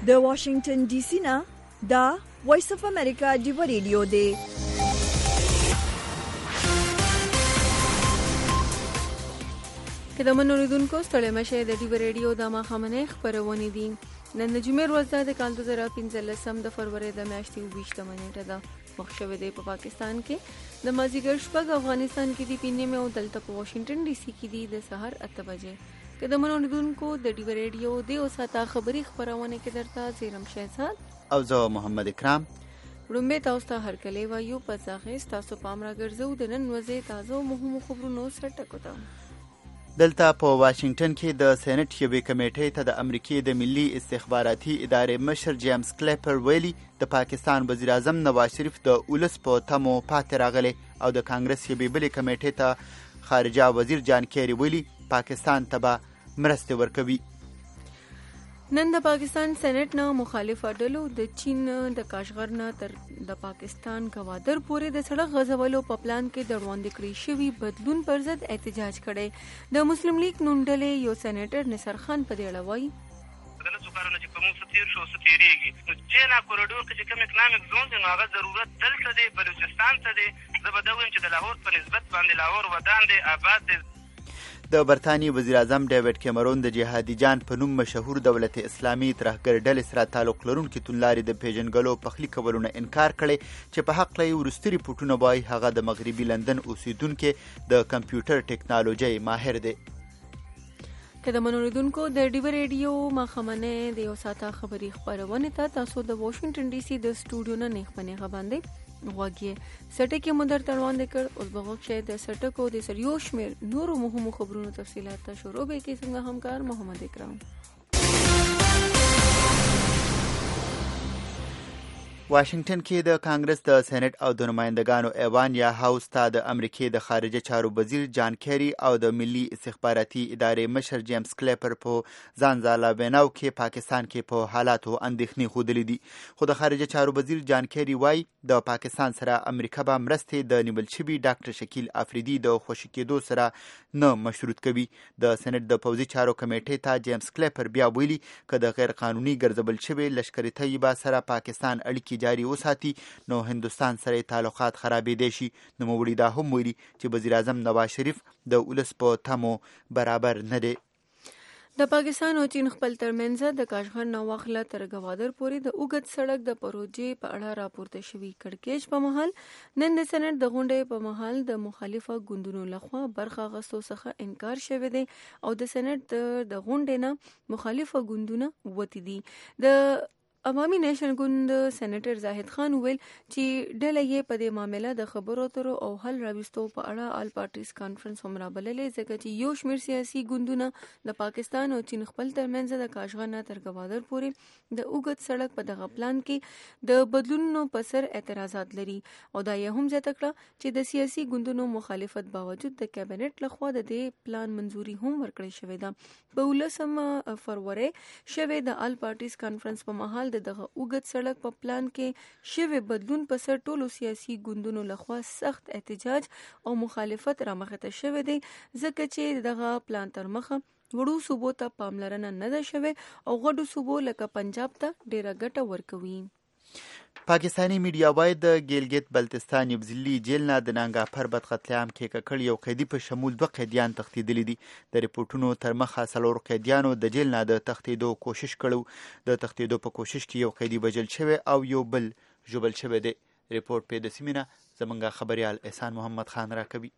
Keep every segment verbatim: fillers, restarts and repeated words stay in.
د واشنگټن ډي سي نه دا وایس اف امریکا ډیو ریډیو دی. که د منوریدونکو ستړی مشه د ډیو ریډیو د ماښامنۍ خپرونې دي. نن د جمعې ورځ ده د کال دوه زره پنځلسم د فروری د میاشتې اووه ویشتمه نیټه ده. وخت شوی دی په پاکستان کې د مازدیګر شپږ، افغانستان کې دی پنځه نیمې او دلته په واشنگټن ډي سي کې دی د سهار اته بجې. که د منوریدونکو د ډیو ریډیو د اوساته خبري خپرونه کې درته زیرم شهزاد او زه محمد اکرام وړاندې تاسو ته هرکلی وایو. په ځاغې تاسو پام راګرځو د نن ورځې تازه او مهمو خبرونو سره ټکو ته. دلته په واشنگټن کې د سېنات یوې کمیټې ته د امریکای د ملي استخباراتي ادارې مشر جیمز کلیپر ویلي د پاکستان وزیر اعظم نواز شریف د اولس په تمو پاتې راغلی او د کانګرس یوې بلې کمیټې ته خارجه وزیر جان کیری ویلي پاکستان ته به مرستې ورکوي. نن د پاکستان سېنات نه مخالفه ډلو د چین د کاشغر نه تر د پاکستان ګوادر پورې د سړک غځولو په پلان کې د وړاندې کړی شوي بدلون پر ضد احتجاج کړی. د مسلم لیگ نون ډلې یو سېنیټر نصر خان په دې اړه وایي دلته کارونه چې په موږ څه تېر شو څه تېرېږي نو چینا کوریډور کې چې کوم اکنامک زون دی نو هغه ضرورت دلته دی، بلوچستان ته دی. زه به دا وایم چې د لاهور په نسبت باندې لاهور ودان دی، آباد دی. د برطانیې وزیر اعظم ډیوډ کیمرون د جهادي جان په نوم مشهور دولت اسلامي ترهګر ډلې سره تعلق لرونکي توندلارې د پیژنګلو پخلي کولو نه انکار کړی چې په حق لې وروستي ریپورټونه وایي هغه د مغربي لندن اوسیدونکي د کمپیوټر ټیکنالوژي ماهر دی. که د منوریدونکو د ډیو ریډیو ماښامنۍ د یو ساعته خبري خپرونې ته تاسو د واشنگټن ډي سي د سټوډیو نه نیغ په نیغه باندې غوږی سټکې مو درته وړاندې کړ. اوس به غوږ شئ د سټکو د سر یو شمېر نورو مهمو خبرونو تفصیلات ته. شروع به کې څنګه همکار محمد اکرام. واشنگټن کې د کانګرس د سېنات او د نمائندګانو ایوان یا هاوس ته د امریکای د خارجه چارو وزیر جان کیری او د ملي استخباراتي ادارې مشر جیمز کلیپر په ځان ځاله ویناو کې پاکستان کې په حالاتو اندېښنې ښودلې دي. خو د خارجه چارو وزیر جان کیری وایي د پاکستان سره امریکا به مرستې د نیول شوي ډاکټر شکیل افریدي د خوشي کېدو سره نه مشروط کوي. د سېنات د پوځي چارو کمیټې ته جیمز کلیپر بیا ویلي که د غیر قانوني ګرځبل شوي لشکري طیبه سره پاکستان اړیکې جاری وساتي نو هندوستان سره تعلقات خرابېدای شي. نوموړي دا هم ویلي چې وزیر اعظم نواز شریف د اولس په تمو برابر نه دی. د پاکستان او چین خپل ترمنځ د کاشغر نه واخله تر ګوادر پورې د اوږد سړک د پروژې په اړه راپورته شوي کړکېچ په مهال نن د سېنات د غونډې په مهال د مخالفه ګوندونو لخوا برخه اخیستو څخه انکار شوی دی او د سېنات د غونډې نه مخالفه ګوندونه وتي دي. د عوامي نیشنل ګوند سېنیټر زاهد خان ویل چې ډله یې په دې معامله د خبرو اترو او حل راوستو په اړه آل پارټیز کانفرنس هم رابللې، ځکه چې یو شمېر سیاسي ګوندونه د پاکستان او چین خپل ترمنځ د کاشغر نه تر ګوادر پورې د اوږد سړک په دغه پلان کې د بدلونونو په سر اعتراضات لري او دا یې هم زیاته کړه چې د سیاسي ګوندونو مخالفت باوجود د کابینټ لخوا د دې پلان منظوري هم ورکړې شوې ده. په اوولسمه فروری شوې د آل پارټیز کانفرنس په مهال دغه اوږد سړک په پلان کې شوی بدلون په سر ټولو سیاسي ګوندونو لخوا سخت احتجاج او مخالفت رامخته شوی دی، ځکه چې دغه پلان تر مخه وړو صوبو ته پاملرنه نه ده شوې او غټو صوبو لکه پنجاب ته ډیره ګټه ورکوي. پاکستانی میډیا وایي د ګیلګت بلتستان یو ځلي جیل نه د نانګاپر بد قتلیعام کې ککړ یو قیدي په شمول دوه قیدیان تښتېدلي دي. د ریپورټونو تر مخه څلور قیدیانو د جیل نه د تښتېدو کوشش کړو. د تښتېدو په کوشش کې یو قیدي وژل شوی او یو بل ژوبل شوی دی. ریپورټ په د سیمینه زمونږ خبريال احسان محمد خان راکوي.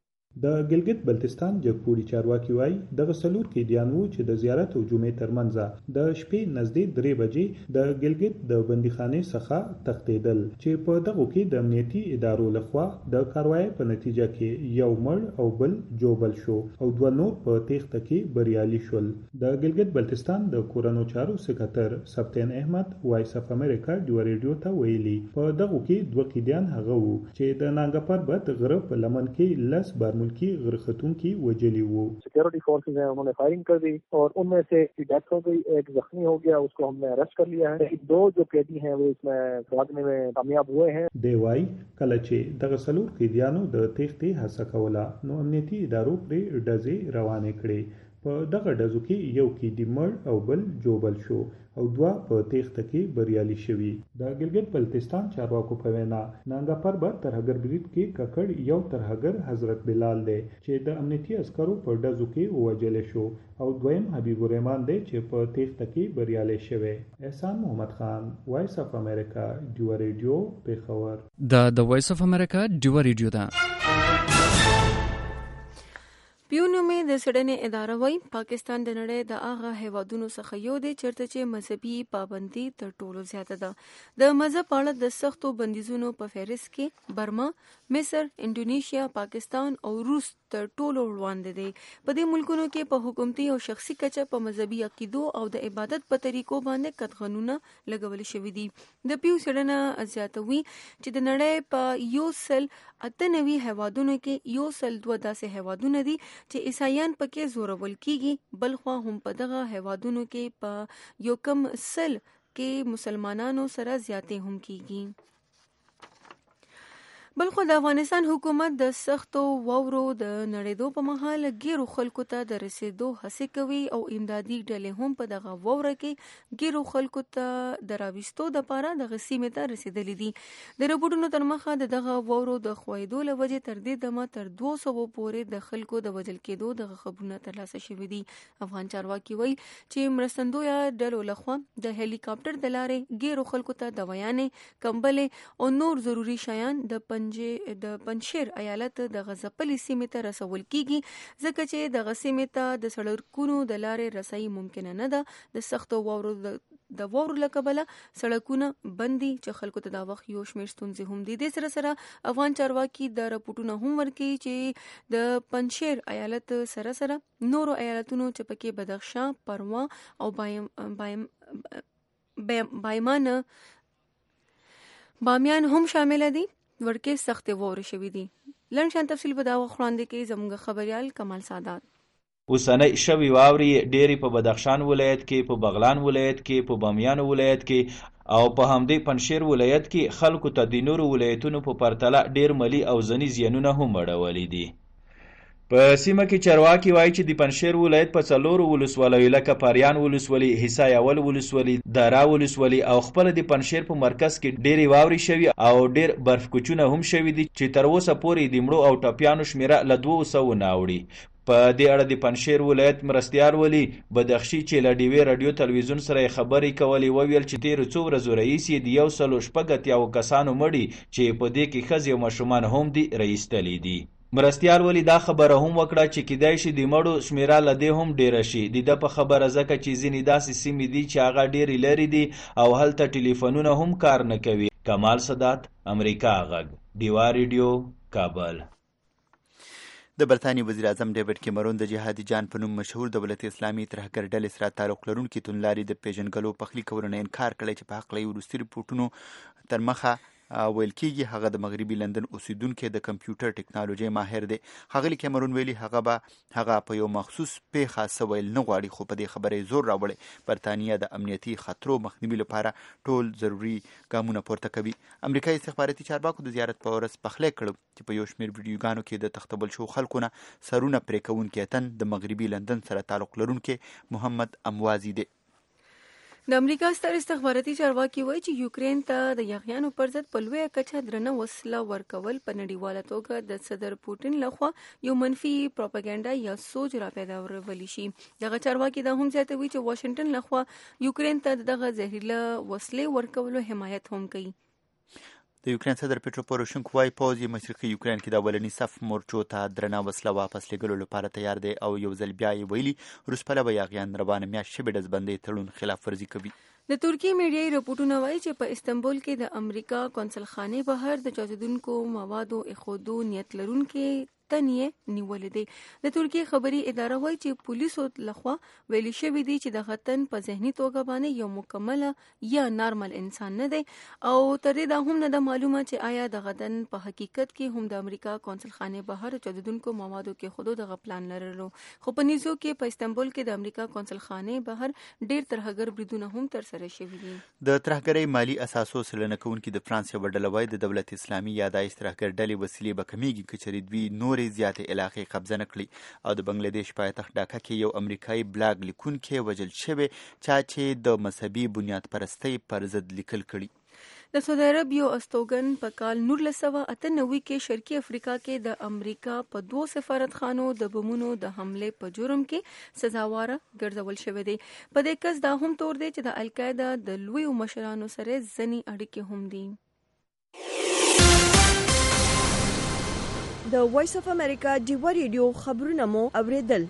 د ګلګت بلتستان جګپوړي چارواکي وایي دغه څلور قیدیان وو چې د زیارت او جمعې ترمنځ د شپې نږدې درې بجې د ګلګت د بندیخانې څخه تښتېدل چې په دغو کې د امنیتي ادارو لخوا د کاروایۍ په نتیجه کې یو مړ او بل جوبل شو او دوه نور په تېښته کې بریالي شول. د ګلګت بلتستان د کورنو چارو سکرټر سبتین احمد وایس اف امریکا ډیو ریډیو ته ویلي په دغو کې دوه قیدیان هغه وو چې د نانګاپر بد غره په لمن کې لس بار की गरखतून की वजली वो सिक्योरिटी फोर्सेस हैं उन्होंने फायरिंग कर दी और उनमें से की डेथ हो गई, एक जख्मी हो गया, उसको हमने अरेस्ट कर लिया है. दो जो कैदी हैं वो इसमें भागने में कामयाब हुए हैं. देवाई कलचे दغه څلور قیدیانو د تېښتې هڅه کوله نو امنیتي ادارو پرې ډزې روانې کړې. په دغه ډزو کې یو قیدي مړ او بل جوبل شو او دوه په تیښته کې بریالي شوي. د ګلګت بلتستان چارواکو په وینا نانګا پربت ترهګر برید کې ککړ یو ترهګر حضرت بلال دی چې د امنیتي عسکرو په ډزو کې ووژل شو او دویم حبیب الرحمن دی چې په تیښته کې بریالي شوی. احسان محمد خان، وایس اف امریکا، ډیوا ریډیو، پیښور. دا د وایس اف امریکا ډیوا ریډیو ده. پیو نومې د څېړنې اداره وایي پاکستان د نړۍ د هغه هیوادونو څخه یو دی چېرته چې مذهبي پابندي تر ټولو زیاته ده. د مذهب په اړه د سختو بندیزونو په فهرست کې برما، مصر، انډونیشیا، پاکستان او روس تر ټولو وړاندې دي. په دې ملکونو کې په حکومتي او شخصي کچه په مذهبي عقیدو او د عبادت په طریقو باندې قطغنونه لګول شوي دي. د پیو څېړنه زیاتوي چې د نړۍ په یو سل اته نوي هیوادونو کې یو سل دوه داسې هیوادونه دي چې عیسایان پکې زورول کیږي، بلخوا هم په دغه هیوادونو کې په یو کم سل کې مسلمانانو سره زیاتې هم کیږي. بلخو د افغانستان حکومت د سختو واورو د نړېدو په مهال ګیرو خلکو ته د رسیدو هڅې کوي او امدادي ډلې هم په دغه واوره کې ګیرو خلکو ته د راوستو دپاره دغه سیمې ته رسیدلي دي. د رپورټونو تر مخه د دغه واورو د ښویېدو له وجې تر دې دمه تر دوه سوو پورې د خلکو د وژل کېدو دغه خبرونه ترلاسه شوي دي. افغان چارواکي وایي چې مرستندویه ډلو لخوا د هلیکاپټر د لارې ګیرو خلکو ته دوایانې، کمبلې او نور ضروري شیان د د پنجشیر ایالت د غزپلې سیمې ته رسول کیږي ځکه چې دغه سیمې ته د سړکونو د لارې رسایي ممکنه نه ده. د سختو واورو د واورو له کبله سړکونه بند دي چې خلکو ته دا وخت یو شمېر ستونزې هم دي. دې سره سره افغان چارواکي د رپورټونه هم ورکوي چې د پنجشیر ایالت سره سره نورو ایالتونو چې پکې بدخشان، پروان او بایم بایم بایمان بامیان هم شامل دي ورکې سختې واورې شوي دي. لنډ شان تفصیل به دا وخت وړاندې کوي زموږ خبریال کمال سادات. اوسنۍ شوي واورې ډېرې په بدخشان ولایت کې، په بغلان ولایت کې، په بامیان ولایت کې او په همدې پنجشیر ولایت کې خلکو ته د نورو ولایتونو په پرتله ډېر مالي او ځني زیانونه هم اړولي دي. په سیمه کې چارواکي وایي چې د پنجشیر ولایت په څلورو ولسوالیو لکه پریان ولسوالي، حصه اول ولسوالي، دارا ولسوالي او خپله د پنجشیر په مرکز کې ډېرې واورې شوي او ډېر برف کوچونه هم شوي دي چې تر اوسه پورې د مړو او ټپیانو شمېره له دوو سوو نه اوړي. په دې اړه د پنجشیر ولایت مرستیال ولي بدخشي چې له ډیوې راډیو تلویزیون سره یې خبرې کولې وویل چې تېرو څو ورځو رئیس یې د یو سلو شپږ اتیاوو کسانو مړي چې په دې کې ښځې او ماشومان هم دي رایستلي دي. مرستیال ولی دا خبره هم وکړه چې کیدای شي د مړو شمیره له دې هم ډیره شي. د ده په خبره ځکه چې ځینې داسې سیمې دي چې هغه ډېرې لرې دي او هلته ټلیفونونه هم کار نه کوي. کمال سادات، امریکا غږ، ډیوا ریډیو، کابل. د برطانیې وزیر اعظم ډیوډ کیمرون د جهادي جان په نوم مشهور دولت اسلامي ترهګر ډلې سره تعلق لرونکي توندلارې د پیژنګلو پخلي کولو نه انکار کړی چې په هکله یې وروستي رپورټونو تر مخه ویل کېږي هغه د مغربي لندن اوسیدونکی د کمپیوټر ټکنالوژي ماهر دی. ښاغلي کیمرون ویلي هغه به هغه په یو مخصوص پیښه څه ویل نه غواړي، خو په دې خبره یې زور راوړی برطانیه د امنیتي خطرو مخنیوي لپاره ټول ضروري ګامونه پورته کوي. امریکایي استخباراتي چارواکو د زیارت په ورځ پخلی کړ چې په یو شمېر ویډیوګانو کې د تختبل شو خلکو نه سرونه پرې کوونکی اتن د مغربي لندن سره تعلق لرونکی محمد اموازي دی. د امریکا ستر استخباراتي چارواکي وایي چې یوکرین ته د یاغیانو پر ضد په لویه کچه درنه وسله ورکول په نړیواله توګه د صدر پوټین لخوا یو منفي پروپاګاندا یا سوچ را پیداولی شي. دغه چارواکي دا هم زیاتوي چې واشنګټن لخوا یوکرین ته دغه زهرجن وسلې ورکولو حمایت هم کوي. د یوکرین صدر پیټرو پوروشنکو وایي پوځ یې مشرقي یوکرین کې د اولني صف مورچو ته درنه وسله واپس لېږلو لپاره تیار دی او یو ځل بیا یې ویلي روس پلوه یاغیان روانه میاشت شبې ډزبندۍ تړون خلاف ورزي کوي. د ترکیې میډیایي رپورټونه وایي چې په استنبول کې د امریکا قونسل خانې بهر د چاودېدونکو موادو ایښودو نیت لرونکي تنې نیولې دی. د ترکیې خبري اداره وایي چې پولیسو لخوا ویلي شوي دي چې د غتن په ذهني توګه باندې یو مکمله یا نارمل انسان نه دی او تر دې دا هم نه ده معلومه چې آیا د غتن په حقیقت کې هم د امریکا قونسل خانې بهر چاودېدونکو موادو کې خودو دغه پلان لرلو. خو په نیزو کې په استنبول کې د امریکا قونسل خانې بهر ډېر ترهګر بریدونه هم ترسره شوي دي. د ترهګرۍ مالي اساسو څېړنه کوونکي د فرانس یوه ډله وایي د دولت اسلامي یا داعش ترهګر ډلې وسیلې به کمیږي که چېرې دوی نور پورې زیاتې علاقې قبضه نه کړي. او د بنګلادیش پایتخت ډاکا کې یو امریکایي بلاګ لیکونکی وژل شوی چا چې د مذهبي بنیاد پرستۍ پر ضد لیکل کړي. د سعودي عرب یو استوګن په کال نولس سوه اته نوي کې شرقي افریقا کې د امریکا په دوو سفارتخانو د بمونو د حملې په جرم کې سزاواره ګرځول شوی دی. په دې کس دا هم تور دی چې د القاعده د لویو مشرانو سره ځینې اړیکې هم دي. د وایس اف امریکا ډیوا ریډیو خبرونه مو اوریدل.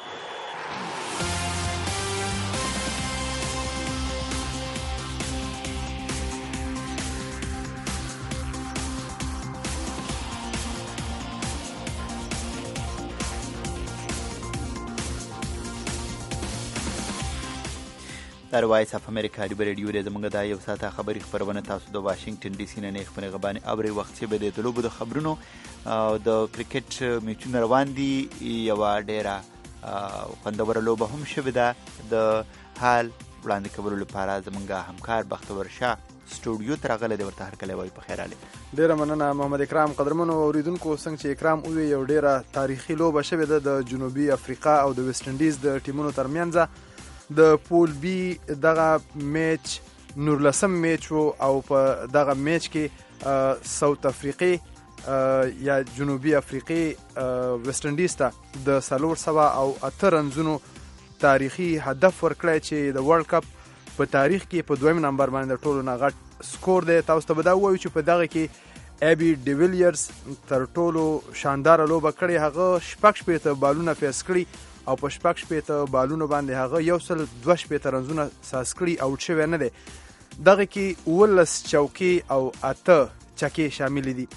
در وایس اف امریکا ډیوا ریډیو د زمونږ د یو ساعته خبري خبرونه تاسو د واشنگټن ډي سي نه نه خبرې غبانې اوري. وخت چې به د لوبو د خبرونو او د کرکټ میچونه روان دي. یو ډیره خوندوره لوبه هم شوې ده. د حال وړاندې کولو لپاره زمونږ همکار بختور شاه سټوډیو ته راغلی دی. ورته هرکلی وایي په خیر راغلی. ډیره مننه محمد اکرام. قدرمنو اوریدونکو څنګه چې اکرام ووی یو ډیره تاریخي لوبه شوې ده د جنوبي افریقا او د ویسټ انډیز د ټیمونو ترمنځ. د پول بی دغه میچ نورلسم میچ و او په دغه میچ کې ساوت افریقې یا جنوبي افریقې ویسټ انډیز ته د څلور سوه او اته رنزونو تاریخي هدف ورکړی چې د ورلد کپ په تاریخ کې په دویم نمبر باندې د ټولو نه غټ سکور دی. تاسو ته به دا ووایو چې په دغه کې ایبي ډیویلیرز تر ټولو شانداره لوبه کړې. هغه شپږ شپېته بالونه فیس کړي او په شپږ شپېته بالونو باندې هغه یو سل دوه شپېته رنزونه ساز کړي. اوټ شوی نه دی. دغه کې اوولس چوکۍ او اته چکې شاملې دي.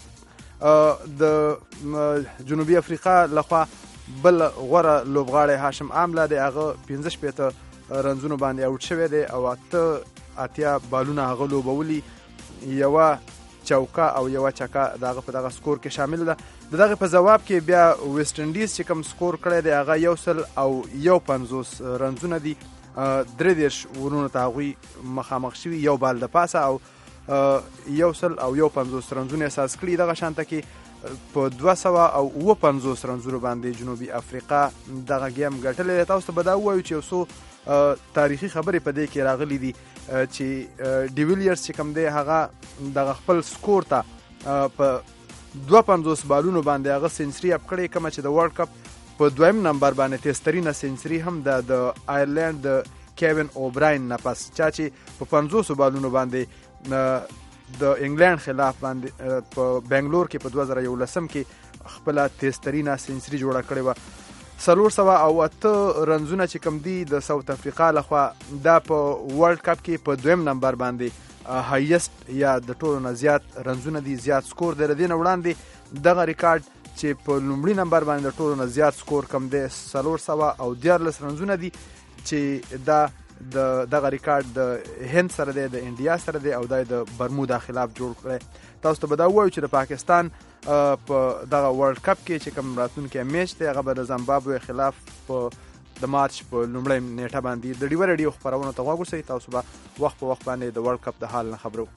د جنوبي افریقا لخوا بل غوره لوبغاړی هاشم آمله دی. هغه پنځه شپېته رنزونو باندې اوټ شوی دی او اته اتیا بالونه هغه لوبولي. یوه چوکا او یوه چکه دغه په دغه سکور کې شامل ده. د دغه په جواب کې بیا ویسټ انډیز چې کوم سکور کړی دی هغه یو سل او یو پنځوس رنزونه دي. درې دېرش ورونو ته هغوی مخامخ شوي یو بال د پاسه او یو سل او یو پنځوس رنزونه یې ساز کړي. دغه شانته کې په دوه سوه او اووه پنځوس رنزونو باندې جنوبي افریقا دغه ګیم ګټلی دی. تاسو ته به دا ووایو چې یو څو تاریخي خبرې په دې کې راغلي دي چې ډیویلیرز چې کوم دی هغه دغه خپل سکور ته په دوه پنځوس بالونو باندې هغه سنچري اپ کړی، کومه چې د ورلد کپ په دویم نمبر باندې تیزترینه سنچري هم ده د آیرلینډ د کیوین اوبراین نه پس، چا چې په پنځوسو بالونو باندې د انګلند خلاف باندې په بنگلور کې په دوه زره یولسم کې خپله تیزترینه سنچري جوړه کړې وه. څلور سوه او اته رنزونه چې کوم دي د ساوت افریقا لخوا دا په ورلد کپ کې په دویم نمبر باندې هایست یا د ټولو نه زیات رنزونه دي، زیات سکور دی. د دې نه وړاندې دغه ریکارډ چې په لومړي نمبر باندې د ټولو نه زیات سکور کم دی څلور سوه او دیارلس رنزونه دي چې دا د دغه ریکارډ د هند سره دی، د انډیا سره دی او دا د برمودا خلاف جوړ کړی. تاسو ته به دا ووایو چې د پاکستان په دغه ورلد کپ کې چې کوم راتلونکی میچ دی هغه به د زمبابوې خلاف په د مارچ په لومړۍ نیټه باندې د ډیوا ریډیو خپرونو ته غوږ اوسئ. تاسو به وخت په وخت باندې د ورلد کپ د حال نه خبرو.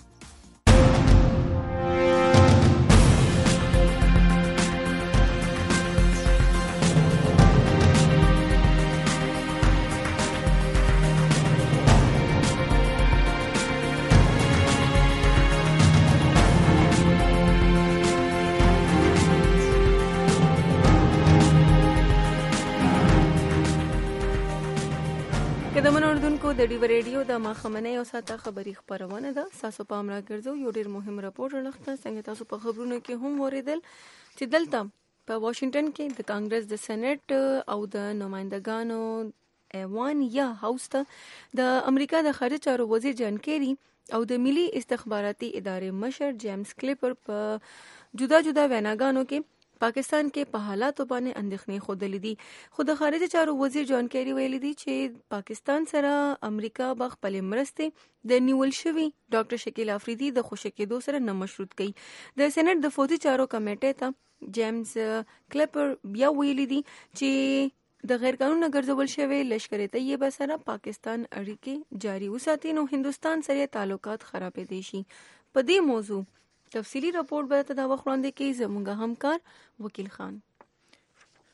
د ډیوا ریډیو د ماښامنۍ او ساعته خبري خپرونه ده. ستاسو پام راګرځو یو ډېر مهم راپور راغلی. څنګه تاسو په خبرونو کې هم واورېدل چې دلته په واشنگټن کې د کانګرس د سېنیټ او د نمایندګانو ایوان یا هاوس ته د امریکا د خارجه چارو وزیر جان کیری او د ملي استخباراتي ادارې مشر جیمز کلیپر په جدا جدا ویناګانو کې پاکستان کې په حالاتو باندې اندېښنې ښودلې دي. خو د خارجه چارو وزیر جان کیری ویلي دي چې پاکستان سره امریکا به خپلې مرستې د نیول شوي ډاکټر شکیل افریدي د خوشي کېدو سره نه مشروط کوي. د سېنیټ د فوجي چارو کمیټې ته جیمز کلیپر بیا ویلي دي چې د غیر قانوني ګرځول شوی لشکر طیبه سره پاکستان اړیکې جاري وساتي نو هندوستان سره تعلقات خرابې دي شي. په دې موضوع تفصیلی رپورټ به ته دا وخت وړاندې کوي زموږ همکار وکیل خان.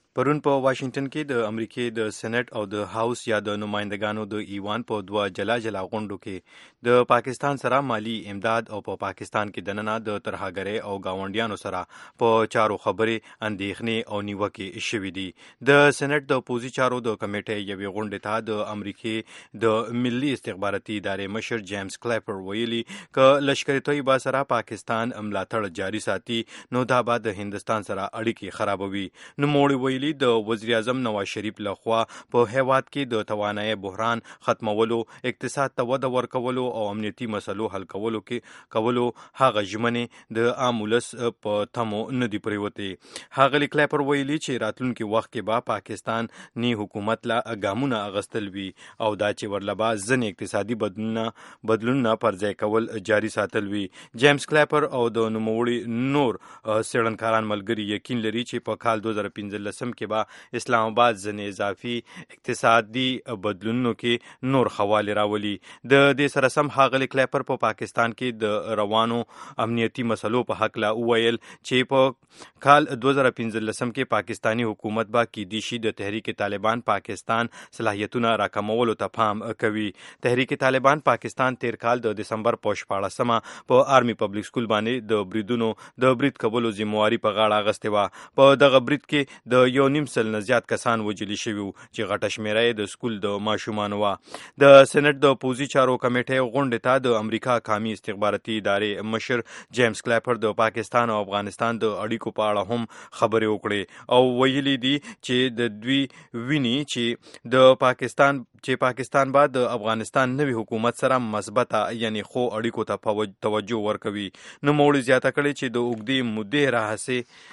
پرون په واشنگټن کې د امریکای د سېنات او د هاوس یا د نمائندګانو د ایوان په دوه جلا جلا غونډو کې د پاکستان سره مالی امداد او په پا پاکستان کې دننه د ترهګرۍ او گاونډیانو سره په چارو خبرې اندېښنې او نیوکې شوې دي. د سېنات د پوزي چارو د کمیټې یوې غونډې ته د امریکای د ملي استخباراتي ادارې مشر جیمز کلیپر ویلي ک لشکري طیبه سره پاکستان ملاتړ جاري ساتي نو دا به د هندستان سره اړیکې خرابوي. نو موړي ویلي د وزیر اعظم نواز شریف لخوا په هیواد کې د توانایي بحران ختمولو، اقتصاد ته وده ورکولو او امنیتي مسلو حل کولو کې کولو هغه ژمنې د عام ولس په تمو نه دی پریوتې. هغه کلیپر ویلي چې راتلونکي وخت کې به پاکستان نی حکومت لا ګامونه اغستل وي او دا چې ورلبا ځنې اقتصادي بدلونه بدلونه پر ځای کول جاري ساتل وي. جیمز کلیپر او د نوموړي نور څېړنکاران ملګري یقین لري چې په کال دوه زره پنځلسم کې به اسلام آباد ځنې اضافي اقتصادي بدلونونو کې نور خواله راولي. د دې سره سم ښاغلي کلیپر په پاکستان کې د روانو امنیتي مسلو په حق لا وویل چې په کال دوه زره پنځلسم کې پاکستانی حکومت به کېدی شي د تحریک طالبان پاکستان صلاحیتونه راکمولو ته پام کوي. تحریک طالبان پاکستان تیر کال د دسمبر په شپاړسمه په آرمي پبلک سکول باندې د بریدونو د برید کولو ذمہواری په غاړه اغستې وه. په دغه برید کې د یو نیم سل نه زیات کسان وژلي شوي وو چې غټه شمېره یې د سکول د ماشومانو وه. د سېنات د پوزي چارو کمیټې غونډې ته د امریکا قامي استخباراتي ادارې مشر جیمز کلیپر د پاکستان او افغانستان د اړیکو په اړه هم خبرې وکړې او ویلي دي چې د دوی ویني چې د پاکستان چې پاکستان بعد د افغانستان نوي حکومت سره مثبته یعنی خو اړیکو ته توجه ورکوي. نو موړي زیاته کړي چې د اوږدې مودې راهیسې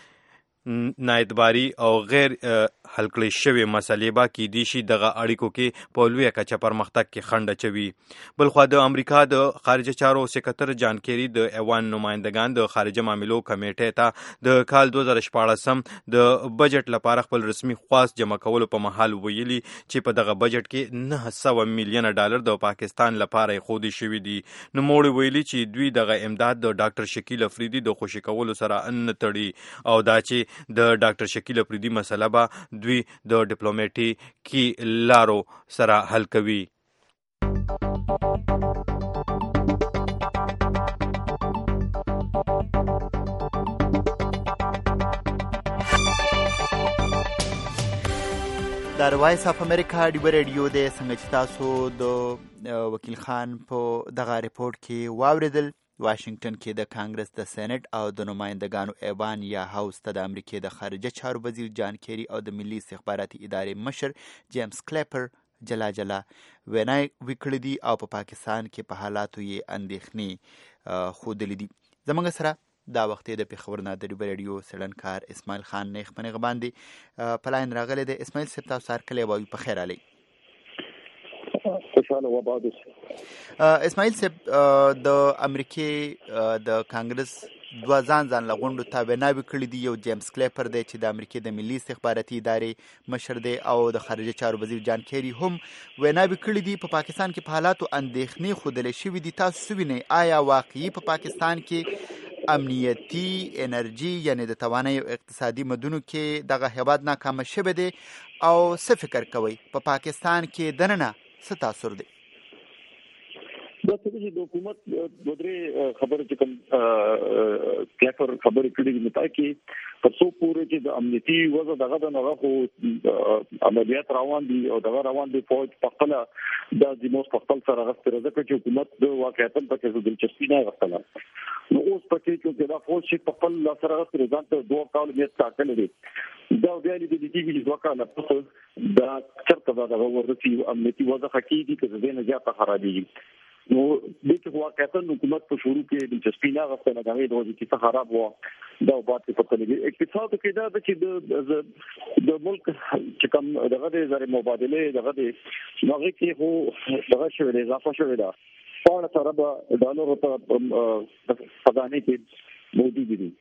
نااعتباري او غیر حل کړی شوې مسلې به کېدی شي دغه اړیکو کې په لویه کچه پرمختګ کې خنډ اچوي. بلخوا د امریکا د خارجه چارو سکرتر جان کیری د ایوان نمائندګان د خارجه معاملو کمیټې ته د کال دوه زره شپاړسم د بجټ لپاره خپل رسمي خواست جمع کولو په مهال ویلي چې په دغه بجټ کې نه سوه میلیونه ډالر د پاکستان لپاره یې شوي دي. نو موړي ویلي چې دوی دغه امداد د ډاکټر شکیل افریدي د خوشي کولو سره نه تړي او دا چې د ډاکټر شکیل افریدي مسله به دوی د ډیپلوماټیکي لارو سره حل کوي. د وایس اف امریکا ډیو ریډیو د څنګه چې تاسو د وکیل خان په دغه ریپورت کې واوریدل. واشنگټن کې د کانګرس د سېنات او د نمائندګانو ایوان یا هاوس ته د امریکای د خارجه چارو وزیر جان کیری او د ملي استخباراتي ادارې مشر جیمز کلیپر جلا جلا وینای وکړې دي او په پاکستان کې په حالاتو یې اندېښنې ښودلې دي. زموږ سره دا وخت د پیښور نه د ډیو ریډیو څېړنکار اسماعیل خان نیغ په نیغه باندې په لاین راغلی دی. اسماعیل صاحب تاسو هر کله وایو په خیر علي. خوشاله وبادس. اسماعیل صاحب د امریکای د کانګرس دوه ځان ځان لغونډو ته ویناوې کړي دي. یو جیمز کلیپر دی چې د امریکای د ملي استخباراتي ادارې مشر دی او د خارجه چارو وزیر جان کیری هم ویناوې کړي دي. په پاکستان کې په حالاتو اندېښنې ښودلې شوي دي. تاسو څه وینئ؟ آیا واقعي په پاکستان کې امنیتي انرژي یعنی د توانایي او اقتصادي مدونو کې دغه هیواد ناکامه شوی دی او څه فکر کوئ په پاکستان کې دننه څه تاثر دی؟ دا څه چې د حکومت د درې خبرې چې کوم کلیپر خبرې کړې دي متا کې په څو پورې چې د امنیتي وضع دغه د نغه خو عملیات روان دي او دغه روان دي فوج په خپل د جنوس په خپل سره غوښتل راځي چې حکومت د واقعیت په کې د دلچسپي نه غوښتل. نو اوس پکې چې دا فوج په خپل سره غوښتل ځان ته دوه کال میت تاکل دي. دا ویلي دي چې دوه کال په دا چرته دا ورته امنیتي وضع حقيقي کې د نه زیاته خرابېږي. نو د کې واقعیت حکومت په شروع کې دلچسپي نه غوښتل غوښتل د وځي چې خراب و دا بات په تلګي اقتصاد کې دا چې د ملک چې کوم دغه د زر مبادله دغه د نوغه کې هو دغه شوی دی اضافه شوی دا په سره د ډالر په پدانې کې موجود دي.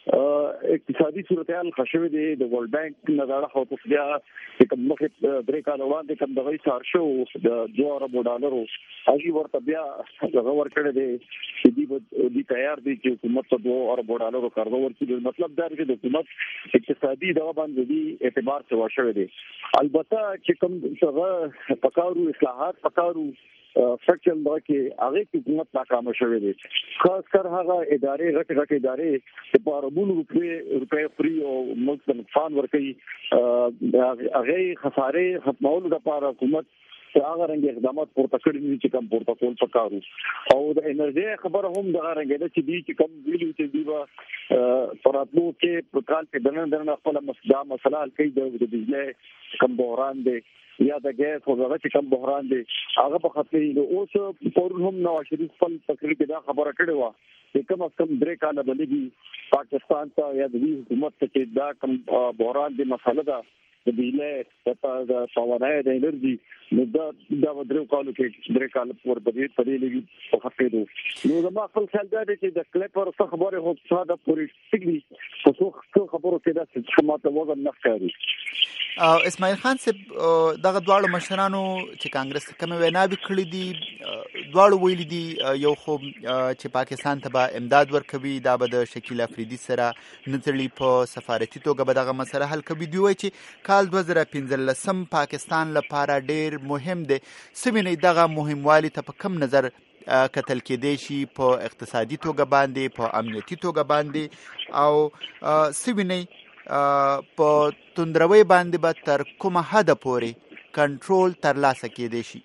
اقتصادي صورتحال خښوي دی د ورلد بانک نه دا خو په بیا کوم مخه درې کال وړاندې کوم دغه سار شو د دوه ارب ډالرو هغه ورته بیا هغه ورکړی دی چې دی دی تیار دی چې حکومت په دوه ارب ډالرو کارو ورکړي. مطلب دا دی چې د حکومت اقتصادي دغه باندې دی اعتبار څه وشوي دی. البته چې کوم څنګه پکارو اصلاحات پکارو فکر دا کې هغه حکومت ناکام شوه دي. خاص کر هغه ادارې غټ غټ ادارې چې په اربونو روپې روپې فری او ملک ته نقصان ورکړي هغه خساره ختمولو لپاره حکومت هغه رنګ اقدامات پورته کړی دي چې کوم پروتوکول پکارو او د انرژي خبره هم د رنګ ده چې دي چې کوم ویلو چې دی پراتلو کې په کال کې دنه دنه خپل مسله مسله حل کوي د بجلی کم بحران دی یا د ګیس او دغه چې کوم بحران دی هغه په خاطر دی. اوس پورن هم نواز شریف خپل تقریر کې دا خبره کړې و چې کوم کم درې کاله بلګي پاکستان ته یا د حکومت ته چې دا کوم بحران دی مسله ده د بجلی د سوانای د انرژي نو دا د درو کالو کې درې کال پور بدې پرې لګي په خاطر دی. نو زما خپل خیال دا دی چې د کلیپر څخه خبره هو ساده پوری سګي په څو خبرو کې دا چې ماته وزن نه ښکاري. او اسماعیل خان صاحب دغه دواړو مشرانو چې کانګرس کوم ویناوي کړې دي دواړو ویلي دي یو خو چې پاکستان ته به امداد ورکوي دا به د شکیل افریدي سره نتړي په سفارتي توګه به دغه مسله حل کوي. دوی وایي چې کال دوه زره پنځلسم پاکستان لپاره ډیر مهم دی. سمینه دغه مهموالي ته په کم نظر کتل کېدی شي په اقتصادي توګه باندې په امنیتي توګه باندې او سمینه په توندروي باندې به تر کومه حد پورې کنټرول ترلاسه کېدی شي.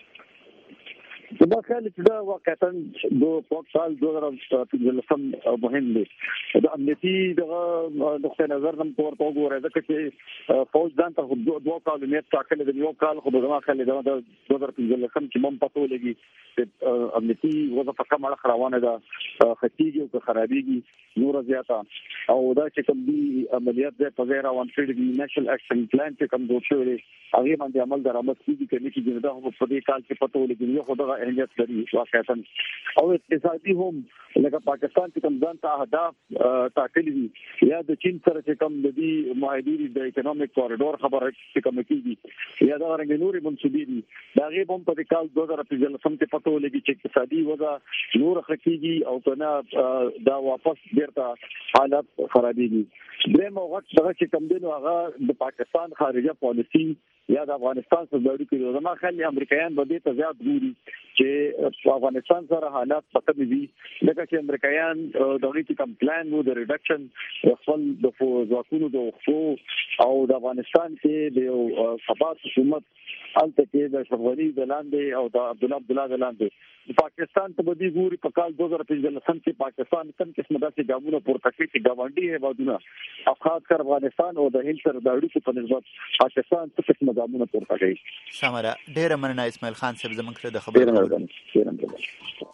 دا خیال چې دا واقعا د پاک سال دوه زره پنځلسم مهم دی. د امنیتي دغه نقطه نظر هم ورته وګورئ ځکه چې فوج ځان ته دوه کال نیت ټاکلی دی. یو کال خو به زما خیال دی د دوه زره پنځلسم کې مم پته ولګي چې امنیتي وضع کم اړخ روانه ده ختیږي او که خرابېږي نور زیاته او دا چې کوم دي عملیات دی په ځای روان شوي دي نیشنل اکشن پلان چې کوم جوړ شوی دی هغې باندې عمل درآمد کېږي که نه کېږي دا خو په دې کال کې پته ولګي. یو خو دغه اهمیت لري واقعا او اقتصادي هم لکه پاکستان چې کوم ځان ته اهداف ټاکلي دي یا د چین سره چې کوم د دې معاهدې د اکونومیک کوریډور خبره چې کوم کېږي یا دغه رنګ نورې منصوبې دي د هغې به هم په دې کال دوه زره پنځلسم کې پته ولګي چې اقتصادي وضع نور ښه کېږي او که نه دا واپس بیرته حالات خرابېږي. درېیم او غټ دغه چې کوم دی نو هغه د پاکستان خارجه پالیسي یا د افغانستان سره د اړیکو زما خیال امریکایان به دې ته زیات ګوري چې په افغانستان سره حالات پکې دي لکه چې امریکایان دغه چې کوم پلان وو د ریډکشن خپل د ځواکونو د وقفو او د افغانستان کې د ثبات حکومت الته کې د شغوري د لاندې او د عبد الله عبد الله د لاندې پاکستان ته به دې ګوري په کال دوه زره پنځلسم کې پاکستان کوم قسمه داسې ګامونه پورته کړي چې ګاونډي هیوادونه افغان سره افغانستان او د هند سره د اړیکو په نسبت پاکستان څه قسمه ګامونه پورته کړي. سمره ډیره مننه اسماعیل خان صاحب زموږ سره د خبرو.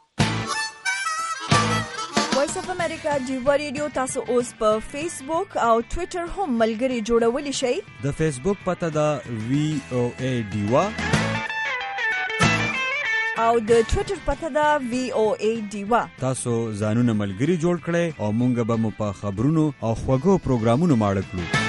وایس اف امریکا ډیوا ریډیو تاسو اوس په فیسبوک او ټوئیټر هم ملګري جوړولی شئ. د فیسبوک پته ده وی او ای ډیوا او د ټوئیټر پته ده وی او ای ډیوا. تاسو ځانونه ملګري جوړ کړئ او مونږ به مو په خبرونو او خوږو پروګرامونو ماړه کړو.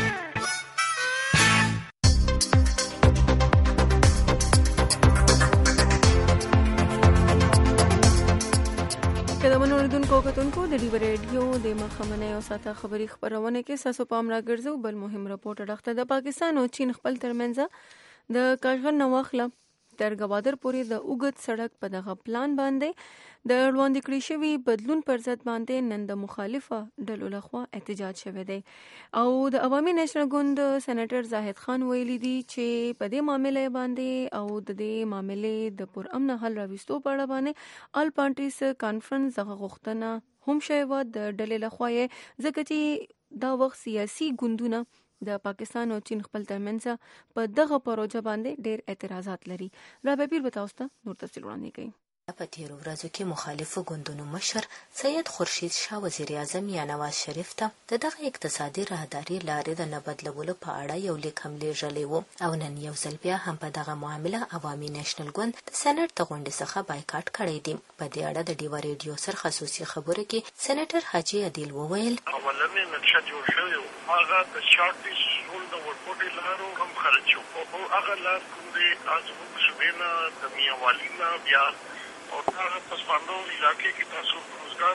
کوکتونکو د ډیو ریډیو د مخمنه او ساته خبري خبرونه کې ساسو پام را ګرځو. بل مهم راپورټ راغته د پاکستان او چین خپل ترمنځ د کاشغر نواخله تر ګوادر پورې د اوږد سړک په دغه پلان باندې د وړاندې کړی شوی بدلون پر ضد باندې نن د مخالفه ډلو لخوا احتجاج شوی دی او د عوامي نېشنل ګوند سېنیټر زاهد خان ویلي دی چې په دې معاملې باندې او د دې معاملې د پرامن حل راوستو په اړه باندې آل پارټیز کانفرنس دغه غوښتنه هم شوی و د ډلې لخوا یې ځکه چې دا وخت سیاسي ګوندونه د پاکستان او چین خپل ترمنځ په دغه پروژه باندې ډېر اعتراضات لري. رابعه پیر به تاسو ته نور تفصیل وړاندې کوي. په تیرو ورځو کې مخالفو ګوندونو مشر سید خورشید شاه وزیر اعظم یا نواز شریف ته د دغه اقتصادي راهداري لارې د نه بدلولو په اړه یو لیک هم لیږلی و او نن یو ځل بیا هم په دغه معامله عوامي نیشنل ګوند د سېنات د غونډې څخه بایکاټ کړی دی. په دې اړه د ډیوا ریډیو سره خصوصي خبرو کې سېنیټر حاجي عادل وویل اولنې نقشه جوړ شوی و هغه د شارټیش رول د ورکوټې لارو هم خرج شو او هغه لار کوم دی تاسو په شوبینا د میاوالینا بیا او هغه پسپاندو علاقې کې تاسو روزګار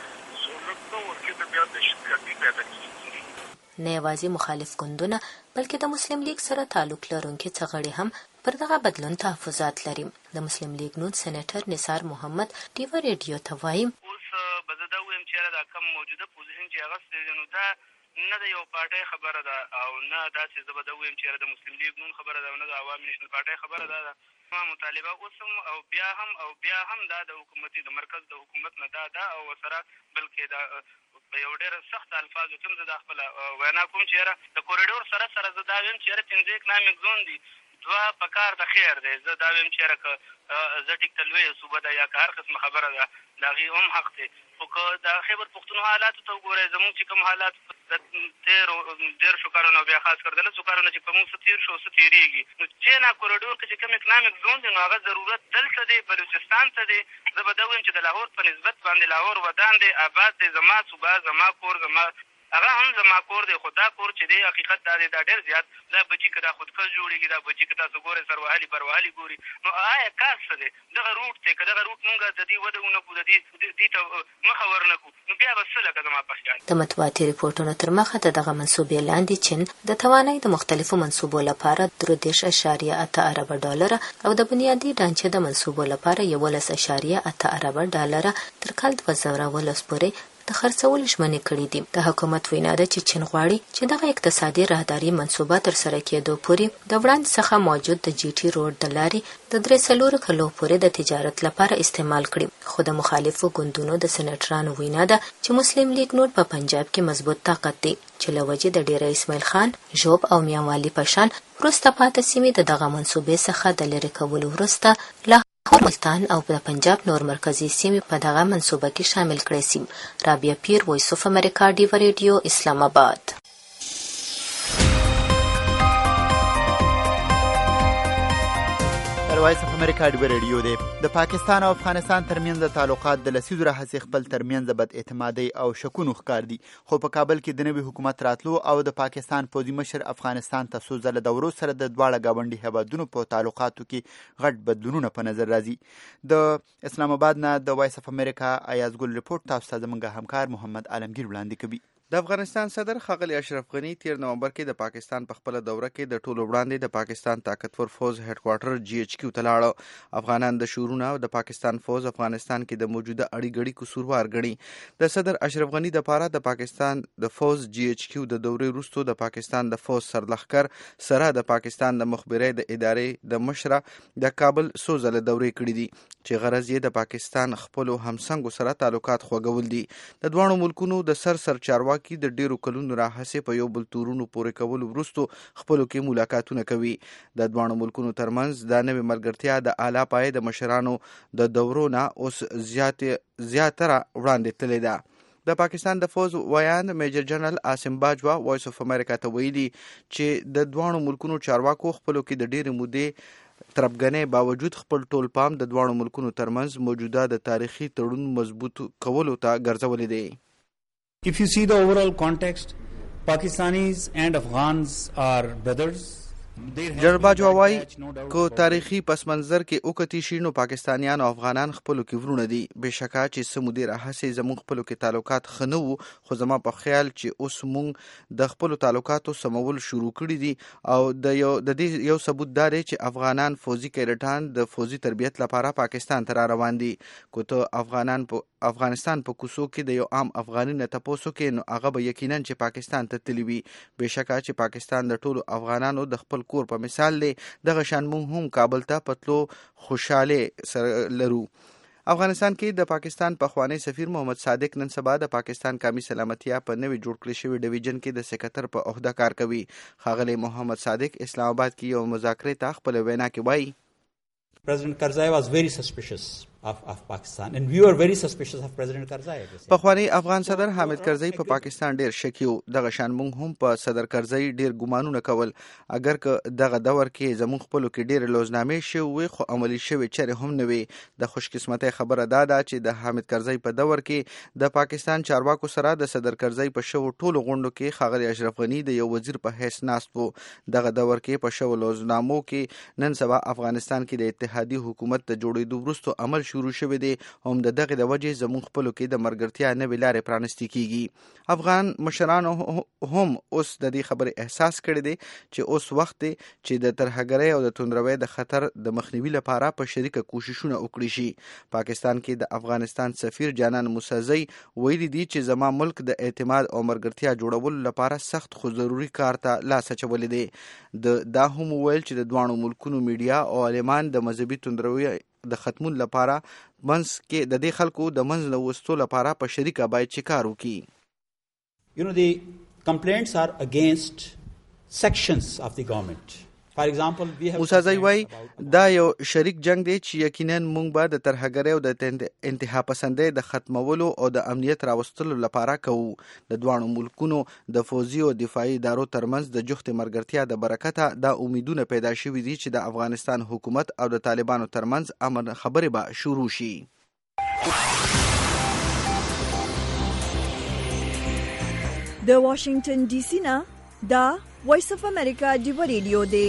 سہولت نو ورکې ته بیا د شرکتي پیدا کیږي. نه یوازې مخالف ګوندونه بلکې د مسلم لیگ سره تعلق لرونکي څه غړي هم پر دغه بدلون تحفظات لري. د مسلم لیگ نون سېنیټر نثار محمد ډیوا ریډیو ته وایي اوس به زه دا ویم چې دا کوم موجوده پوزیشن چې هغه نو دا نه د یو پارټۍ خبره ده او نه داسې زه به دا ویم چې د مسلم لیگ نون خبره ده او نه د عوامي نیشنل پارټۍ خبره ده. ما مطالبه اوس هم او بیا هم او بیا هم دا د حکومتي د مرکز د حکومت نه دا ده او سره بلکې دا په یو ډېر سخت الفاظو کې زه دا خپله وینا کوم چې یاره د کوریډور سره سره زه دا ویم چې یاره پنځه اکنامک زون دي دوه په کار د خیر دی. زه دا ویم چې یاره که زه ټیک ته لویه صوبه ده یا که هر قسمه خبره ده د هغې هم حق دی خو که د خیبر پښتونخوا حالاتو ته وګورئ زمونږ چې کوم حالات د تېرو دېرشو کالونو بیا خاص کر د لسو کالونو چې په موږ څه تېر شو څه تېرېږي نو چینا کوریډور کې چې کوم اکنامک زون دی نو هغه ضرورت دلته دی بلوچستان ته دی. زه به دا ویم چې د لاهور په نسبت باندې لاهور ودان دی آباد دی زما صوبه زما کور زما هغه هم زما کور دی خو دا کور چې دی حقیقت دا دی دا ډېر زیات دا بچي که دا خودکش جوړېږي دا بچي که تاسو ګورئ سروهلي پروهلي ګوري نو آیا کار څه دی دغه روټ دی که دغه روټ مونږ د دې وده ونه کړو د دې ته مخه ورنه کړو نو بیا به څه لکه زما په خیال. د مطبوعاتي ریپورټونو تر مخه د دغه منصوبې لاندې چین د توانایي د مختلفو منصوبو لپاره درې دېرش اعشاریه اته اربه ډالره او د بنیادي ډانچې د منصوبو لپاره یولس اعشاریه اته اربه ډالره تر کال دوه زره اوولس پورې د خرڅولو ژمنې کړې دي. د حکومت وینا ده چې چین غواړي چې دغه اقتصادي راهداري منصوبه تر سره کېدو پورې د وړاندې څخه موجود د جی ټي روډ د لارې د درې څلورو کلو پورې د تجارت لپاره استعمال کړي. خو د مخالفو ګوندونو د سېنیټرانو وینا ده چې مسلم لیگ نور په پنجاب کې مضبوط طاقت دی چې له وجې د ډیره اسماعیل خان ژوب او میاوالی په شان وروسته پاتې سیمې د دغه منصوبې څخه د لرې کولو وروسته لا ملتان او د پنجاب نور مرکزی سیمې په دغه منصوبه کې شامل کړي سي. رابعه پیر وایس اف امریکا ډیوا ریډیو اسلام آباد. وایس اف امریکا ډیوا ریډیو دی. د پاکستان او افغانستان ترمنځ د تعلقات د لسیزو راهیسې خپل ترمنځ بد اعتمادۍ او شکونو ښکار دي خو په کابل کې د نوي حکومت راتلو او د پاکستان پوځي مشر افغانستان ته څو ځله دورو سره د دواړه ګاونډي هیوادونو په تعلقاتو کې غټ بدلونونه په نظر راځي. د اسلام آباد نه د وایس اف امریکا ایاز ګل رپورټ تاسو ته زموږ همکار محمد عالمگیر وړاندې کوي. د افغانستان صدر ښاغلی اشرف غني تیر نومبر کې د پاکستان په خپله دوره کې د ټولو وړاندې د پاکستان طاقتور فوز هډ کوارټر جی ایچ کیو ته لاړه. افغانان د شورونه او د پاکستان فوز افغانستان کې د موجوده اړی ګړي قصوروار ګڼي. د صدر اشرف غني دپاره د پاکستان د فوز جی ایچ کیو د دورې وروستو د پاکستان د فوز سرلښکر سره د پاکستان د مخبرۍ د ادارې د مشره د کابل څو ځله دورې کړي دي چې غرض یې د پاکستان خپلو همسنګو سره تعلقات خوږول دي. د دواړو ملکونو د سر سر چارواکي د ډیرو کلونو راهیسې په یو بل تورونو پورې کولو وروستو خپلو کې ملاقاتونه کوي. د دواړو ملکونو ترمنځ دا نوې ملګرتیا د اعلی پایې د مشرانو د دورو نه اوس زیاتره وړاندې تللې ده. د پاکستان د فوز ویان میجر جنرال عاصم باجوا وایس اف امریکا ته ویلي چې د دواړو ملکونو چارواکو خپلو کې د ډیرې مودې تربګنې باوجود خپل ټول پام د دواړو ملکونو ترمنځ موجوده د تاریخي تړون مضبوط کولو ته ګرځولې دی. If you see the overall context, Pakistanis and Afghans are brothers. جنرال باجوا وایي که تاریخي پس منظر کې وکتي شي نو پاکستانیان او افغانان خپلو کې ورونه دي. بېشکه چې څه مودې راهیسې زموږ خپلو کې تعلقات ښه نه وو خو زما په خیال چې اوس موږ د خپلو تعلقاتو سمول شروع کړي دي او د یو د دې یو ثبوت دا دی چې افغانان فوزي کیډټان د فوزي تربیت لپاره پاکستان ته را روان دي. که ته افغانان په افغانستان په کوڅو کې د یو عام افغاني نه تپوس وکړې نو هغه به یقینا چې پاکستان ته تللی وي. بېشکه چې پاکستان د ټولو افغانانو د خپل کور په مثال دی دغه شان موږ هم کابل ته پتلو خوشاله سره لرو. افغانستان کې د پاکستان پخوانی سفیر محمد صادق نن سبا د پاکستان قومي سلامتیا په نوې جوړ کړل شوي ډیویژن کې د سکرټر په عہده کار کوي. ښاغلی محمد صادق اسلام آباد کې یو مذاکرې ته خپل وینا کې وایي President Karzai was very suspicious Of, of Pakistan. And we were very suspicious of President Karzai. پخوانی افغان صدر حامد کرزی په پاکستان ډیر شکی و. دغه شان مونږ هم په صدر کرزی ډیر ګمانونه کول. اگر که دغه دور کې زموږ خپلو کې ډیر لوزنامې شوې خو عملی شوې چرې هم نه وي. د خوشقسمتۍ خبره دا ده چې د حامد کرزی په دور کې د پاکستان چارواکو سره د صدر کرزی په شو ټولو غونډو کې ښاغلی اشرف غنی د یو وزیر په حیث ناست و. دغه دور کې په شو لوزنامو کې نن سبا افغانستان کې د اتحادی حکومت د جوړېدو وروسته عمل شروع شوی دی. هم د دغه د وجې زموږ خپلو کې د مرګرتیا نوې لارې پرانستې کیږي. افغان مشرانو هم اوس د دې خبرې احساس کړی دی چې اوس وخت دی چې د ترهګرۍ او د توندروۍ د خطر د مخنیوي لپاره په شریکه کوششونه وکړي شي. پاکستان کې د افغانستان سفیر جانان موسزی ویلي دي چې زما ملک د اعتماد او مرګرتیا جوړولو لپاره سخت خو ضروري کار ته لاس اچولی دی. د دا هم ویل چې د دواړو ملکونو میډیا او عالمان د مذهبي توندروۍ د ختمون لپاره منځ کې د دې خلکو د منځ له وستو لپاره په شریکه باید چې کار وکړي. You know, the complaints are against sections of the government. For example, we have موسازی وای دا یو شریک جنگ دی چې یقینا موږ به د ترهګرۍ او د انتها پسندۍ د ختمولو او د امنیت راوستلو لپاره کوو. د دواړو ملکونو د فوزي او دفاعي ادارو ترمنځ د جوخت مرګرتیا د برکته دا امیدونه پیدا شوي دي چې د افغانستان حکومت او د طالبانو ترمنځ امن خبرې به شروع شي. د واشنگټن ډي سي نه دا وایس اف امریکا ډیو ریډیو دی.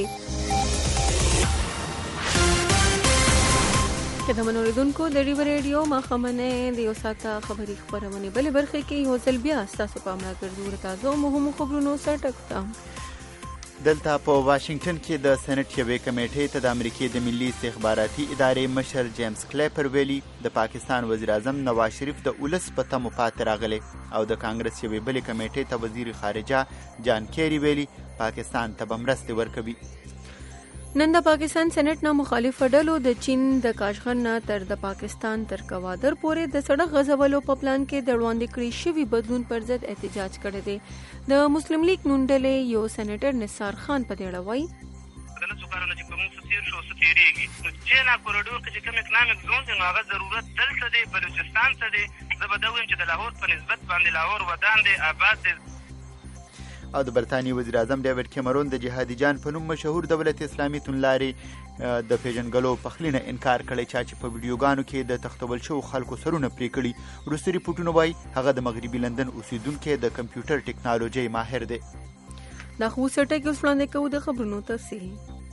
که د منوریدونکو د ډیو ریډیو ماښامنۍ د یو ساعته خبري خپرونې بلې برخې کې یو ځل بیا ستاسو پام راګرځو تازه او مهمو خبرونو سره ټکو. دلته په واشنگټن کې د سېنات یوې کمیټې ته د امریکای د ملي استخباراتي ادارې مشر جیمز کلیپر ویلي د پاکستان وزیر اعظم نواز شریف د ولس په تمو پاتې راغلی او د کانګرس یوې بلې کمیټې ته وزیر خارجه جان کیری ویلي پاکستان ته به مرستې ورکوي. نن د پاکستان سېنات نه مخالف ډلو د چین د کاشغر نه تر د پاکستان تر کوادر پورې د سړک غځولو په پلان کې د وړاندې کړي شوي بدلون پر ضد احتجاج کړی دی. د مسلم لیگ نون ډلې یو سېنیټر نثار خان په دې اړه وایي دلته کارونه چې کوم څه تیر شو څه تیریږي نو چې نا کوریډور کې چې کوم اکنامک زون دی نو هغه ضرورت دلته دی بلوچستان ته دی. زه به دا وایم چې د لاهور په نسبت باندې لاهور ودان دی آباد دی. او د برطانیې وزیر اعظم ډیوډ کیمرون د جهادي جان په نوم مشهور دولت اسلامي توندلارې د پیژنګلو پخلینه انکار کړی چې په ویډیوګانو کې د تختول شو خلکو سرونه پرې کړي. وروستي ریپورټونه وایي هغه د مغربي لندن اوسیدونکی د کمپیوټر ټیکنالوژي ماهر دی. دا خو سټه کې اوس وړاندې کوو د خبرونو تفصیل.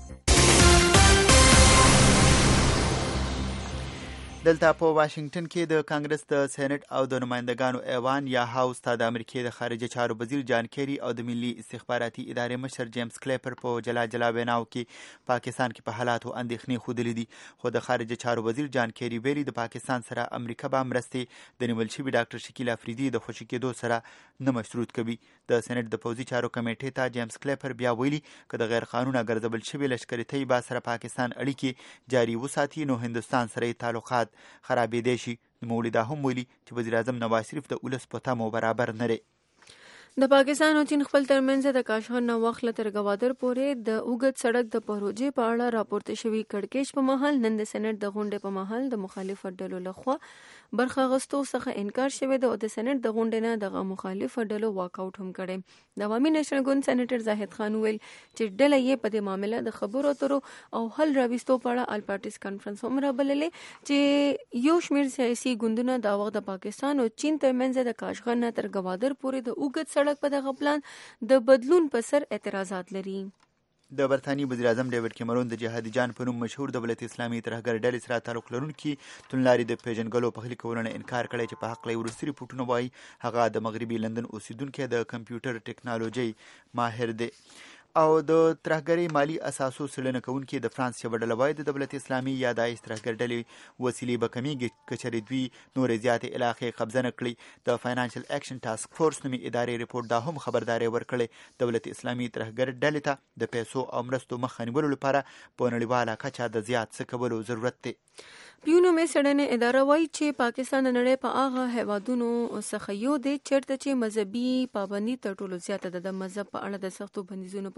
دلته په واشنگټن کې د کانګرس د سېنات او د نمائندګانو ایوان یا هاوس ته د امریکای د خارجه چارو وزیر جان کیری او د ملي استخباراتي ادارې مشر جیمز کلیپر په جلا جلا ویناو کې پاکستان کې په حالاتو اندېښنې ښودلې دي. خو د خارجه چارو وزیر جان کیری ویلي د پاکستان سره امریکا به مرستې د نیول شوي ډاکټر شکیل افریدي د خوشي کېدو سره نه مشروط کوي. د سېنات د پوځي چارو کمیټې ته جیمز کلیپر بیا ویلي که د غیر قانونه ګرځول شوي لشکري طیبه سره پاکستان اړیکې جاري وساتي نو هندوستان سره تعلقات خرابېدی شي. نوموړي دا هم ویلي چې وزیر اعظم نواز شریف د ولس په تمو برابر نه دی. د پاکستان او چین خپل ترمنځ د کاشغر نه واخله تر ګوادر پورې د اوږد سړک د پروژې په اړه راپورته شوي کړکېچ په مهال نن د سېنات د غونډې په مهال د مخالفو ډلو لخوا برخه اخیستو څخه انکار شوی دی او د سېنات د غونډې نه دغه مخالفو ډلو واک اوټ هم کړی. د عوامي نېشنل ګوند سېنیټر زاهد خان ویل چې ډله یې په دې معامله د خبرو اترو او حل راوستو په اړه آل پارټیز کانفرنس هم رابللې چې یو شمېر سیاسي ګوندونه دا وخت د پاکستان او چین ترمنځ د کاشغر نه تر ګوادر پورې د اوږد سړک په دغه پلان د بدلون په سر اعتراضات لري. د برطانیې وزیر اعظم ډیوډ کیمرون د جهادي جان په نوم مشهور دولت اسلامي ترهګر ډلې سره تعلق لرونکي توندلارې د پیژنګلو پخلي کولو نه انکار کړی چې په حق له وروستي ریپورټونه وایي هغه د مغربي لندن اوسیدونکی د کمپیوټر ټیکنالوژي ماهر دی. او د ترهګرۍ مالی اساسو څېړنه کوونکي د فرانس یوه ډله وایي د دولت اسلامي یا داعش ترهګر ډلې وسیلې به کمیږي که چېرې دوی نورې زیاتې علاقې قبضه نه کړي. د فاینانشل اکشن ټاسک فورس نومي ادارې ریپورټ دا هم خبرداری ورکړی دولت اسلامي ترهګر ډلې ته د پیسو او مرستو مخه نیولو لپاره په نړیواله کچه د زیات څه کولو ضرورت دی. پیونو مې څېړنې اداره وایي چې پاکستان د نړۍ په هغه هیوادونو څخه یو دی چېرته چې مذهبي پابندي تر ټولو زیاته ده. د مذهب په اړه د سختو بندیزونو په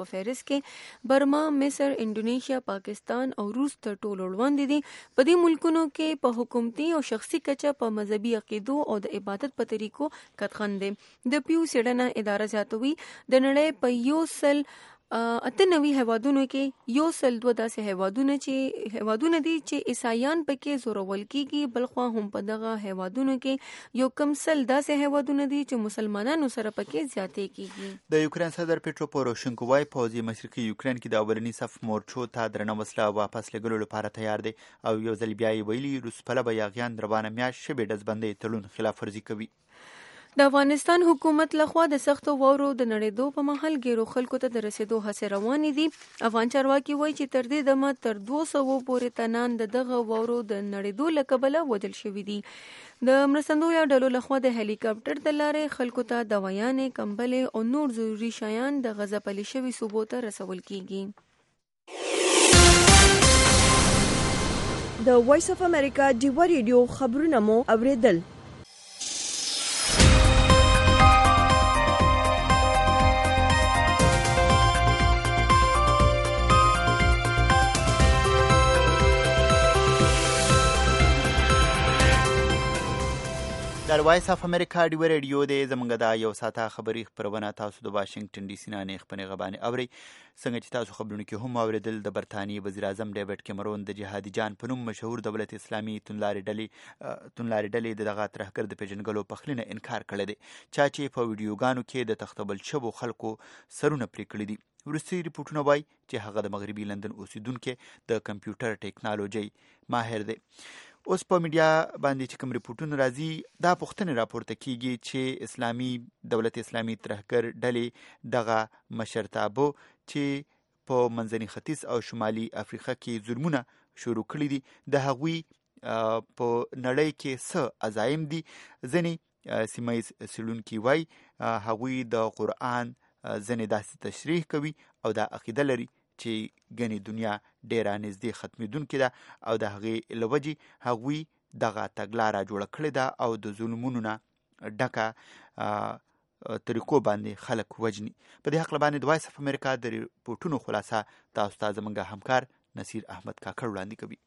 په فهرست کې برما، مصر، انډونیشیا، پاکستان او روس تر ټولو وړاندې دي. په دې ملکونو کې په حکومتي او شخصي کچه په مذهبي عقیدو او د عبادت په طریقو کتخند دي. د پیو سیډنه اداره زیاتوي د نړۍ په یو سل اته نوي هیوادونو کې یو سل دوه داسې هیوادونه چې هیوادونه دي چې عیسایان پکې زورول کیږي، بلخوا هم په دغه هیوادونو کې یو کم سل داسې هیوادونه دي چې مسلمانانو سره پکې زیاتې کیږي. د یوکرين صدر پیټرو پوروشنکو وايي پوځي مشرقي یوکرين کې د اولنی صف مورچو ته درنه وسله واپس لګولو لپاره تیار دی او یو ځل بیا یې ویلي روس پلوه یاغیان روانه میاشت شبې ډزبندۍ تړون خلاف ورزي کوي. د افغانستان حکومت لخوا د سختو واورو د نړېدو په مهال ګیرو خلکو ته د رسیدو هڅې روانې دي. افغان چارواکي وایي چې تر دې دمه تر دوه سوو پورې تنان د دغه واورو د نړېدو له کبله وژل شوي دي. د مرستندویه ډلو لخوا د هلی کاپټر د لارې خلکو ته دوايانې، کمبلې او نور ضروري شیان د غځپلې شوي صوبو ته رسول کیږي. د وایس اف امریکا ډیوا ریډیو خبرونه مو اوریدل. در وایس اف امریکا ډیوا ریډیو د زمونږ د یو ساعته خبري خبرونه تاسو د واشنگټن ډي سي نه نه خبرونه غبانې اوري. څنګه چې تاسو خبرونه کې هم اوریدل د برتانیې وزیر اعظم ډیوډ کیمرون د جهادي جان په نوم مشهور دولت اسلامي تونلارې ډلې تونلارې ډلې دغه ترهګر د پیژنګلو په خلینه انکار کړی دی چا چې په ویډیوګانو کې د تختبل شوو خلکو سرونه پرې کړی دي. ورستی ریپورتونه وایي چې هغه د مغربي لندن اوسیدونکو د کمپیوټر ټیکنالوژي ماهر دی. اوس په میډیا باندې چې کوم ریپورتونه راځي دا پوښتنه راپورته کیږي چې اسلامي دولت اسلامي ترهګر ډلې دغه مشرتابه چې په منځني ختیځ او شمالي افریقا کې ظلمونه شروع کړي دي د هغوی په نړۍ کې څه عزایم دي. ځینې سیمه ییز څېړونکي وایي هغوی د قرآن ځینې داسې تشریح کوي او دا عقیده لري چې ګنې دنیا ډیره نږدې ختمېدونکې ده او د هغې له وجې هغوی دغه تګلاره جوړه کړې ده او د ظلمونو نه ډکه طریقو باندې خلک وجني. په دې هکله باندې د وایس اف امریکا د ریپورټونو خلاصه تاسو ته زموږ همکار نصیر احمد کاکړ وړاندې کوي.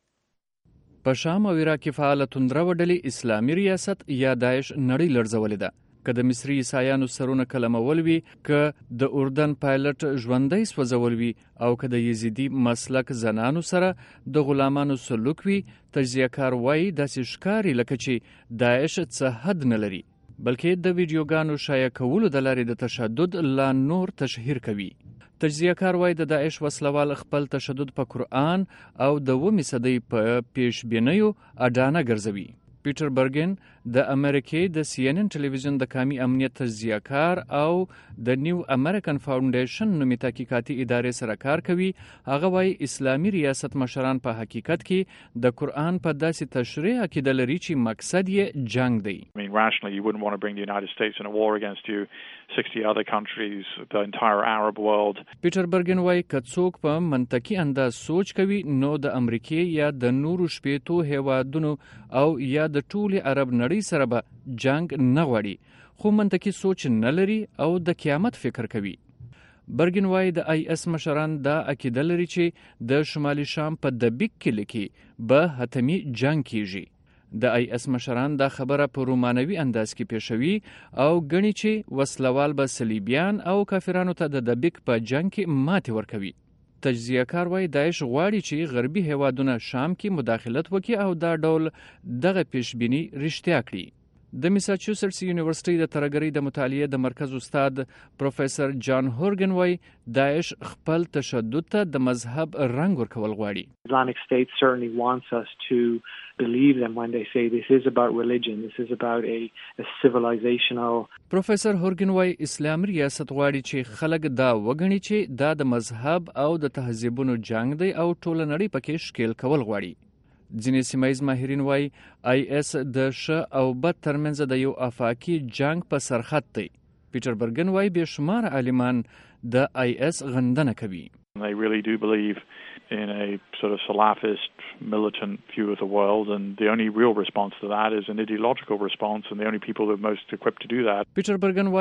په شام او عراق کې فعاله توندره وډلې اسلامي ریاست یا داعش نړۍ لړزولې ده. که د مصري عیسایانو سرونه کلمول وي، که د اردن پایلټ ژوندۍ سوځول وي او که د یزیدي مسلک زنانو سره د غلامانو سلوک وي، تجزیه‌کار وایي داسې ښکاري لکه چې داعش څه حد نه لري بلکې د ویډیوګانو شایع کولو د لارې د تشدد لا نور تشهیر کوي. تجزیه‌کار وایي د داعش وسلوال خپل تشدد په قرآن او د اوومې صدۍ په پیشبینیو اډانه ګرځوي. پیټر برګن د امریکې د سی ان ان ټلویزیون د قومي امنیت تجزیه‌کار او د نیو امریکن فاونډیشن نومي تحقیقاتي ادارې سره کار کوي. هغه وایي اسلامي ریاست مشران په حقیقت کې د قرآن په داسې تشریح عقیده لري چې مقصد یې جنگ دی. I mean, rationally, you wouldn't want to bring the United States in a war against you, sixty other countries, the entire Arab world. پیټر برګن وایي که څوک په منطقي انداز سوچ کوي نو د امریکې یا د نورو شپېتو هیوادونو او یا د ټولې عرب نړۍ سره به جنگ نه غواړي خو منطقي سوچ نه لري او د قیامت فکر کوي. برګن وایي د آی اس مشران دا عقیده لري چې د شمالي شام په دبیک کلي کې به حتمی جنگ کیږي. د آی اس مشران دا خبره په رومانوي انداز کې پیښوي او ګڼي چې وسلوال به صلیبیان او کافرانو ته د دبیک په جنگ کې ماتې ورکوي. تجزیه‌کار وایي داعش غواړي چې غربي هیوادونه شام کې مداخلت وکړي او دا ډول دغه پیشبینی رښتیا کړي. د میساچوسټس یونیورسيټي د ترهګرۍ د مطالعې د مرکز استاد پروفیسور جان هورګن وایي داعش خپل تشدد ته د مذهب رنګ ورکول غواړي. Islamic State certainly wants us to believe them when they say this is about religion, this is about a, a civilizational. پروفیسور هورګن وایي اسلامي ریاست غواړي چې خلک دا وګڼي چې دا د مذهب او د تهذیبونو جنگ دی او ټول نړۍ پکې ښکیل کول غواړي. ځینې سیمایز ماهرین وایي آی اس د ښه او بد ترمنځ د یو افاقي جنگ په سرخط دی. پیټر برګن وایي بې شمار عالمان د آی اس غندنه کوي. They really do believe in a sort of Salafist militant view of the world, and the only real response to that is an ideological response, and the only people who are most equipped to do that. پیټر برګن وایي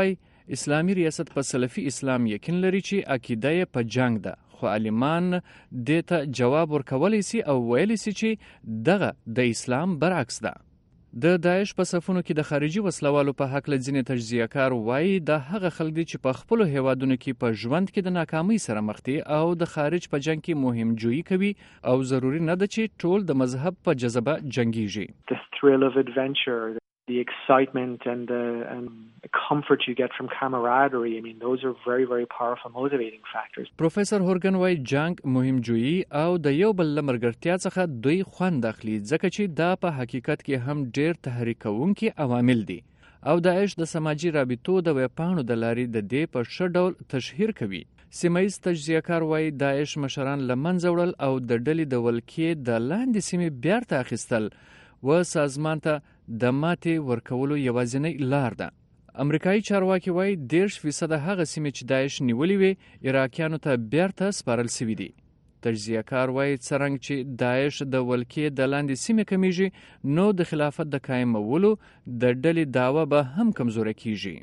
اسلامي ریاست په سلفي اسلام یقین لري چې عقیده یې په جنگ ده، خو عالمان دې ته جواب ورکولی سي او ویلی سي چې دغه د اسلام برعکس ده. د داعش په صفونو کې د خارجي وسلوالو په حق له ځینې تجزیه‌کار وایي دا هغه خلک دي چې په خپلو هیوادونو کې په ژوند کې د ناکامۍ سره مخ دي او د خارج په جنگ کې مهم جویي کوي او ضروري نه ده چې ټول د مذهب په جذبه جنګیږي. The thrill of adventure, the excitement and the and comfort you get from camaraderie, I mean those are very very powerful motivating factors. پروفیسور هورګن وايي جنگ مهم جویي او د یو بل لمرګرتیا څخه دوی خوند اخلي ځکه چې دا په حقیقت کې هم ډیر تحریک کوونکي عوامل دي او داعش د سماجی رابطو د ویبپاڼو د لارې د دې په ښه ډول تشهیر کوي. سیمایي تجزیه‌کار وايي داعش مشران له منځه وړل او د ډلې د ولکې د لاندې سیمې بیرته اخیستل و سازمان ته د ماتې ورکولو یوازینۍ لار ده. امریکایي چارواکي وايي دېرش فیصده هغه سیمې چې داعش نیولې وي عراقیانو ته بیرته سپارل سوي دي. تجزیه‌کار وايي څرنګه چې داعش د ولکې د لاندې سیمې کمیږي نو د خلافت د قایمولو د ډلې دعوه به هم کمزوره کیږي.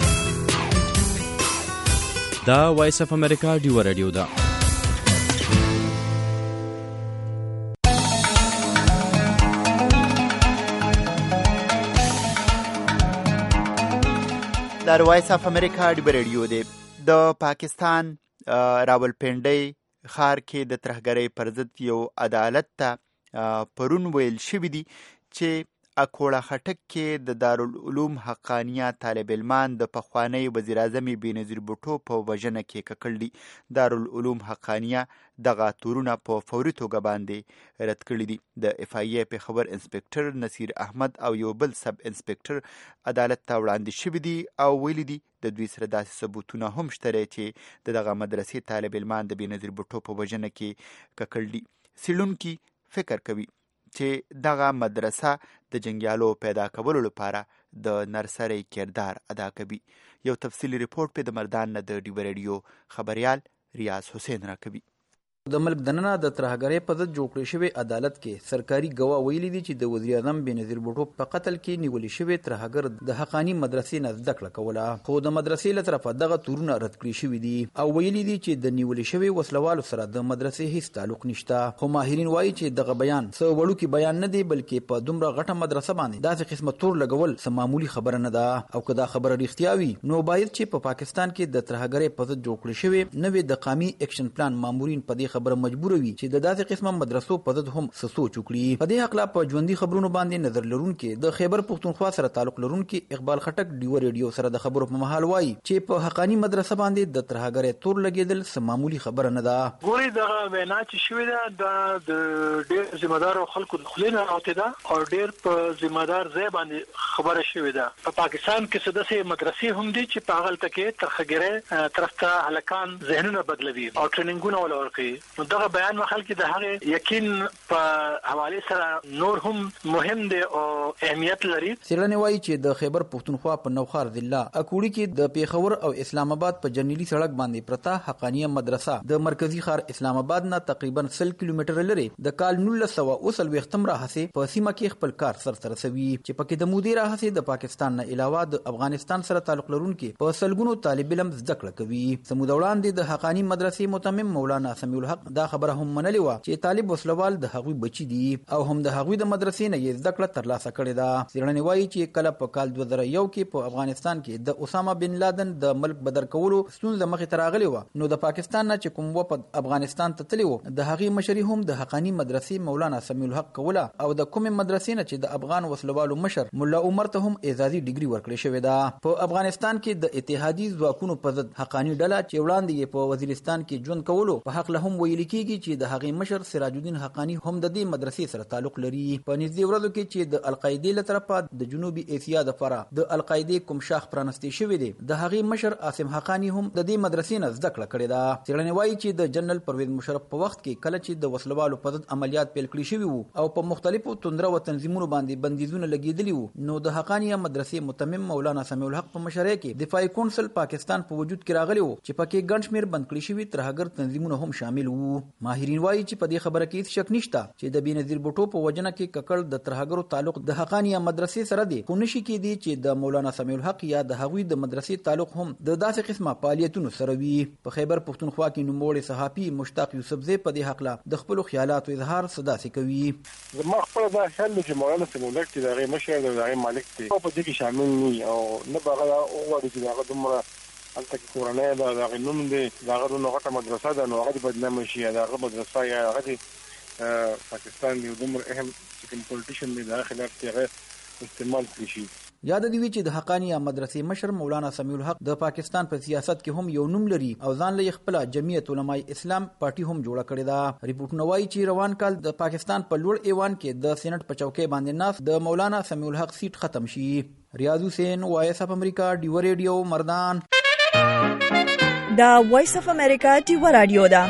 دا وایس اف امریکا ډیو رادیو ده. د وایس اف امریکا ډیو رادیو دی. د پاکستان راولپنډۍ ښار کې د ترهګرۍ پر ضد یو عدالت ته پرون ویل شوي دي چې اکوړه خټک کې د دارالعلوم حقانیه طالب علمان د پخوانی وزیر اعظم بېنظیر بوټو په وژنه کې ککړ دي. دارالعلوم حقانیه دغه تورونه په فوري توګه باندې رد کړي دي. د اف آی ای پېښور انسپکټر نصیر احمد او یو بل سب انسپکټر عدالت ته وړاندې شوي دي او ویلي دي د دوی سره داسې ثبوتونه هم شته چې د دغه مدرسې طالب علمان د بېنظیر بوټو په وژنه کې ککړ دي. څېړونکي فکر کوي چې دغه مدرسه د جنګیالو پیدا کولو لپاره د نرسرۍ کردار ادا کوي. یو تفصیلی رپورټ په د مردان نه د ډیو رادیو خبريال ریاض حسین راکوي. د ملک دننه د ترهګرۍ په ضد جوړ کړی شوی عدالت کې سرکاري ګواه ویلي دي چې د وزیر اعظم بېنظیر بوټو په قتل کې نیولې شوی ترهګر د حقانی مدرسې نه زده کړه کوله، خو د مدرسې له طرفه دغه تورونه رد کړي شوي دي او ویلي دي چې د نیولې شوی وسلوالو سره د مدرسې هیڅ تعلق نشته. خو ماهرین وایي چې دغه بیان څه وړوکی بیان نه دی بلکې په دومره غټه مدرسه باندې داسې قسمه تور لګول څه معمولی خبره نه ده او که دا خبره رښتیا وي نو باید چې په پاکستان کې د ترهګرۍ په ضد جوړ کړی شوی نوې د قومي اکشن پلان مامورین په دې خبره مجبور وي چې د داسې قسمه مدرسو په ضد هم څه سوچ وکړي. په دې حق په ژوندۍ خبرونو باندې نظر لرونکي د خیبر پښتونخوا سره تعلق لرونکي اقبال خټک ډیو رادیو سره د خبرو په مهال وایي چې په حقانی مدرسه باندې د ترهګرۍ تور لګیدل څه معمولی خبره نه ده. ګوري دغه وینا چې شوې ده د ډېر ذمہدار خلکو د خلینو راوته ده او ډېر په ذمہدار ځای باندې خبره شوې ده. په پاکستان کې څه داسې مدرسې هم دي چې په هغه تکي ترهګرۍ طرف ته هلکان ذهنونه بدلوي او ټریننګونه ولا ورکوي. نو دغه بیان مخال کې د هغه یقین په حواله سره نور هم مهم دی او اهمیت لري. سیرلنی وایي چې د خیبر پښتونخوا په نوخار ضلع اکوړي کې د پیښور او اسلام آباد په جنیلی سړک باندې پرتا حقانیه مدرسه د مرکزی ښار اسلام آباد نه تقریبا سل کیلومتر لري د کال نولس سوه اوسل وختم راهسه په سیمه کې خپل کار سر سره سوي چې پکې د مودې راهسه د پاکستان نه علاوه د افغانستان سره تعلق لرونکي په سلګونو طالب علم زده کړه کوي. سمود وړاندې د حقانی مدرسې متمم مولانا سمیع الحق دا خبره هم منلې و چې طالب وسلوال د هغوی بچی دي او هم د هغوی د مدرسې نه یې زده کړه ترلاسه کړې ده. څېړنې وایي چې کله په کال دوه زره یو کې په افغانستان کې د اسامه بن لادن د ملک بدر کولو ستونزه مخې ته راغلې وه نو د پاکستان نه چې کوم وفد افغانستان ته تللی و د هغې مشري هم د حقانی مدرسې مولانا سمیع الحق کوله او د کومې مدرسې نه چې د افغان وسلوالو مشر مولا عمر ته هم اعزازي ډیګري ورکړې شوې ده. په افغانستان کې د اتحادي ځواکونو په ضد حقانی ډله چې وړاندې یې په وزیرستان کې ژوند کولو په حق له هم ویل کېږي چې د هغې مشر سراج الدین حقانی هم د دې مدرسې سره تعلق لري. په نږدې ورځو کې چې د القاعدې له طرفه د جنوبي اسیا دپاره د القاعدې کوم شاخ پرانستی شوی دی د هغې مشر عاصم حقانی هم د دې مدرسې نه زده کړه کړې ده. څېړنې وایي چې د جنرال پرویز مشرف په وخت کې کله چې د وسلوالو په ضد عملیات پیل کړي شوي وو او په مختلفو توندره و تنظیمونو باندې بندیزونه لګېدلي وو نو د حقانیه مدرسې متمم مولانا سمیع الحق په مشرۍ کې دفاعي کونسل پاکستان په وجود کې راغلی وو چې پکې ګڼ شمېر بند کړي شوي ترهګر تنظیمونه هم شامل وو. ماهرین وایي چې په دې خبره کې شک نشته چې د بېنظیر بوټو په وجنه کې ککړ د ترهګرو تعلق د حقانیه مدرسې سره دی، خو نشي کېدی چې د مولانا سمیع الحق یا د هغوی د مدرسې تعلق هم د داسې قسمه فعالیتونو سره وي. په خیبر پښتونخوا کې نوموړی صحافي مشتاق یوسفزی په دې هکله د خپلو خیالاتو اظهار صداسې کوي. زما خپل دا خیال دی چې مولانا سمیع الحق چې د هغې مشر د هغې مالک دی په دې کې شامل نه او نه به هغه وغواړي چې د هغه دومره هلته کې کورنۍ ده، د هغې نوم دی، د هغه دومره غټه مدرسه ده، نو هغه دې بدنامه شي یا د هغه مدرسه یا هغه دې پاکستان یو دومره اهم چې کوم پولیټیشن دی د هغه خلاف چې هغه استعمال کړي شي. یاد دی چې د حقانیه مدرسې مشر مولانا سمیع الحق د پاکستان په سیاست کې هم یو نوم لري او ځان له خپل جمعیت علماء اسلام پارټي هم جوړه کړې ده. ریپورټونه وایي چې روان کال د پاکستان په لوړ ایوان کې د سېنات په چوکۍ باندې ناست د مولانا سمیع الحق سیټ ختم شي. ریاض حسین، وایس اف امریکا، ډیو ریډیو، مردان. دا وایس اف امریکا ډیو رادیو ده.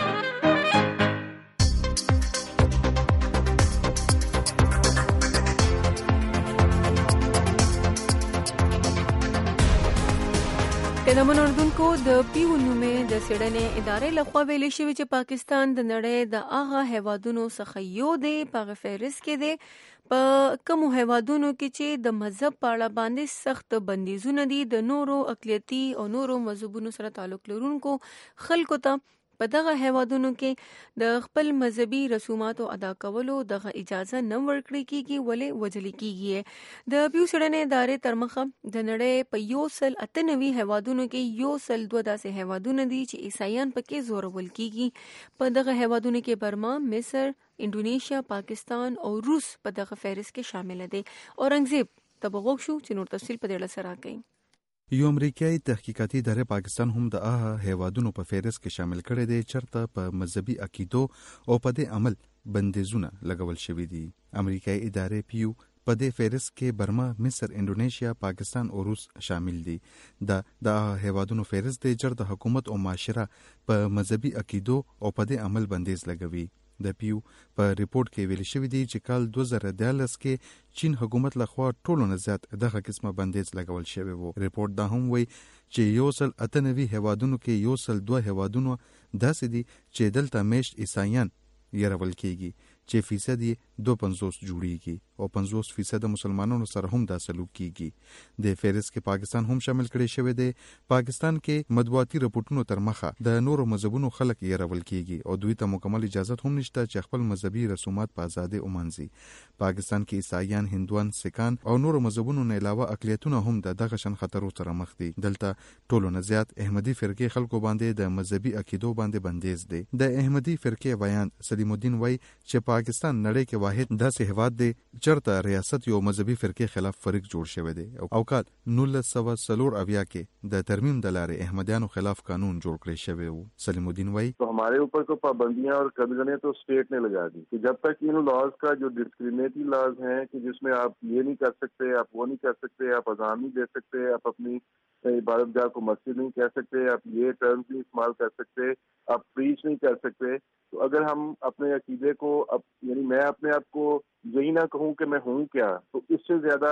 د منوردونکو د پیو نومې د څېړنې ادارې لخوا ویلي شوي چې پاکستان د نړۍ د هغه هیوادونو څخه یو دی په هغه فهرست کې دی په کومو هیوادونو کې چې د مذهب په اړه باندې سخت بندیزونه دي د نورو اقلیتي او نورو مذهبونو سره تعلق لرونکو خلکو ته په دغه هیوادونو کې د خپل مذهبي رسوماتو ادا کولو دغه اجازه نه ورکړي کیږي ولې وجلي کیږي. د پیو څېړنې ادارې تر مخه د نړۍ په یو سل اته نوي هیوادونو کې یو سل دوه داسې هیوادونه دي چې عیسایان پکې زورول کیږي. په دغه هیوادونو کې برما، مصر، انډونیشیا، پاکستان او روس په دغه فهرست کې شامل دي. اورنګزیب تبغوښ شو چې نور تفصیل په دې اړه سره کوي. یو امریکایي تحقیقاتي ادارې پاکستان هم د هغه هیوادونو په فهرست کې شامل کړی دی چېرته په مذهبي عقیدو او په دې عمل بندیزونه لګول شوي دي. امریکایي ادارې پیو په دې فهرست کې برما، مصر، انډونیشیا، پاکستان او روس شامل دي. دا د هیوادونو فهرست دی چېرته حکومت او معاشره په مذهبي عقیدو او په دې عمل بندیز لګوي. د پیو په ریپورت کې ویل شوی دی چې کال دوه زره دیارلس کې چین حکومت لخوا ټولو نه زیات دغه قسمه بندیز لګول شوی وو. ریپورت دا هم وایي چې یو سل اته نوي هیوادونو کې یو سل دوه هیوادونو داسې دي چې دلته میشت عیسایان یرول کېږي چې فیصد یې دو پنځوس جوړیږي او پنځوس فیصد مسلمانانو سره هم دا سلوک کیږي. د فهرست کې پاکستان هم شامل کړي شوی دی. پاکستان کې مطبوعاتي رپورټونو تر مخه د نورو مذهبونو خلک یرول کیږي او دوی ته مکمل اجازه هم نشته چې خپل مذهبي رسومات په ازادي ومنځي. پاکستان کې عیسایان، هندوان، سکان او نورو مذهبونو نه علاوه اقلیتونه هم د دغه شان خطرو سره مخ دي. دلته ټولو نه زیات احمدي فرقې خلکو باندې د مذهبي عقیدو باندې بندیز دی. د احمدي فرقې بیان سلیم الدین وایي چې پاکستان نړۍ کې واحد داسې هیواد دی چېرته ریاست یو مذهبي فرقې خلاف فریق جوړ شوی دی او کال نولس سوه څلور اویا کې د ترمیم د لارې احمدیانو خلاف قانون جوړ کړی شوی و. سلیم الدین وایي تو ہمارے اوپر تو پابندیاں اور قدغنیں تو اسٹیٹ نے لگا دی کہ جب تک ان لاز کا جو ڈسکریمنیٹری لاز ہیں کہ جس میں آپ یہ نہیں کر سکتے، آپ وہ نہیں کر سکتے، آپ اذان نہیں دے سکتے، آپ اپنی عبادت گاہ کو مسجد نہیں کہہ سکتے، آپ یہ ٹرمز نہیں استعمال کر سکتے، آپ پریچ نہیں کر سکتے، تو اگر ہم اپنے عقیدے کو اب یعنی میں اپنے آپ کو یہی نہ کہوں کہ میں ہوں کیا، تو اس سے زیادہ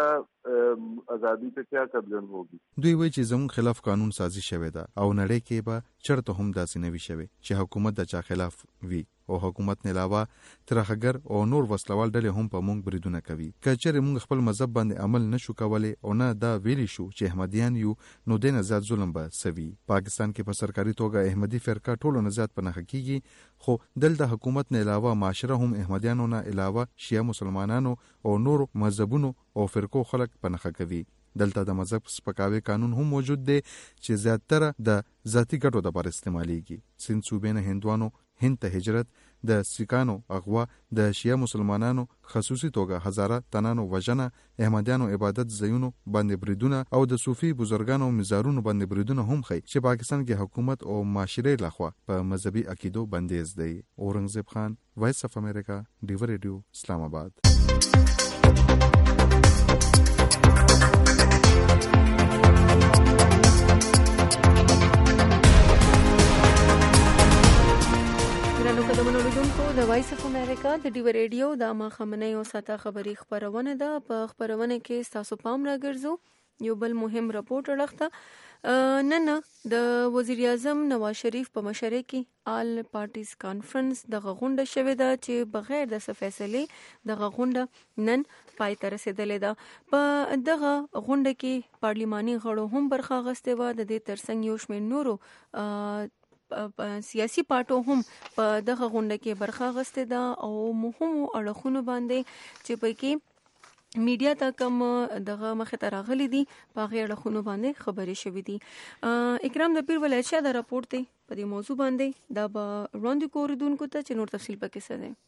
ازادي ته کیا قدغن ہوگی. دوی وایي چې زموږ خلاف قانون سازي شوی ده او نړۍ کې به چرته هم داسې نه وي شوی چې حکومت د چا خلاف وي او حکومت نه علاوه ترهګر او نور وسلوال ډلې هم په موږ بریدونه کوي. که چېرې موږ خپل مذهب باندې عمل نشو کولی او نه دا ویلی شو چې احمدیان یو نو دې نه زیات ظلم به سوي. پاکستان کې په سرکاري توګه احمدي فرقه ټولو نه زیات په نښه کیږي خو دلته حکومت نه علاوه معاشره هم احمدیانو نه علاوه شیعه مسلمانانو او نورو مذهبونو او فرقو خلک په نښه کوي. دلته د مذهب سپکاوي قانون هم موجود دی چې زیاتره د ذاتي ګټو لپاره استعمالیږي. سند صوبې نه هندوانو هند ته هجرت، د سیکانو اغوا، د شیعه مسلمانانو خصوصي توګه هزاره تنانو وژنه، احمدیانو عبادت ځایونو باندې بریدونه او د صوفي بزرګانو مزارونو باندې بریدونه هم ښیي چې پاکستان کې حکومت او معاشرې لخوا په مذهبي عقیدو بندیز دی. اورنګزیب خان، وایس اف امریکا، ډیو ریډیو، اسلام آباد. د وایس اف امریکا د ډیو ریډیو د ماښامنۍ او ساته خبري خبرونه ده. په خبرونه کې ستاسو پام راګرځو یو بل مهم رپورټ اړخته نن د وزیر اعظم نواز شریف په مشرۍ کې آل پارټیز کانفرنس دغه غونډه شوې ده چې بغیر د څه فیصلې دغه غونډه نن پای ته رسېدلې ده. په دغه غونډه کې پارلماني غړو هم برخه اخیستې وه. د دې ترڅنګ یو شمېر نورو سیاسي پارټو هم په دغه غونډه کې برخه اخیستې ده او مهمو اړخونو باندې چې پکې میډیا ته کوم دغه مخې ته راغلي دي په هغې اړخونو باندې خبرې شوې دي. اکرام د پیر ولایت شاه دا راپورټ دی په دې موضوع باندې دا به وړاندې کو اورېدونکو ته چې نور تفصیل پکې څه دی.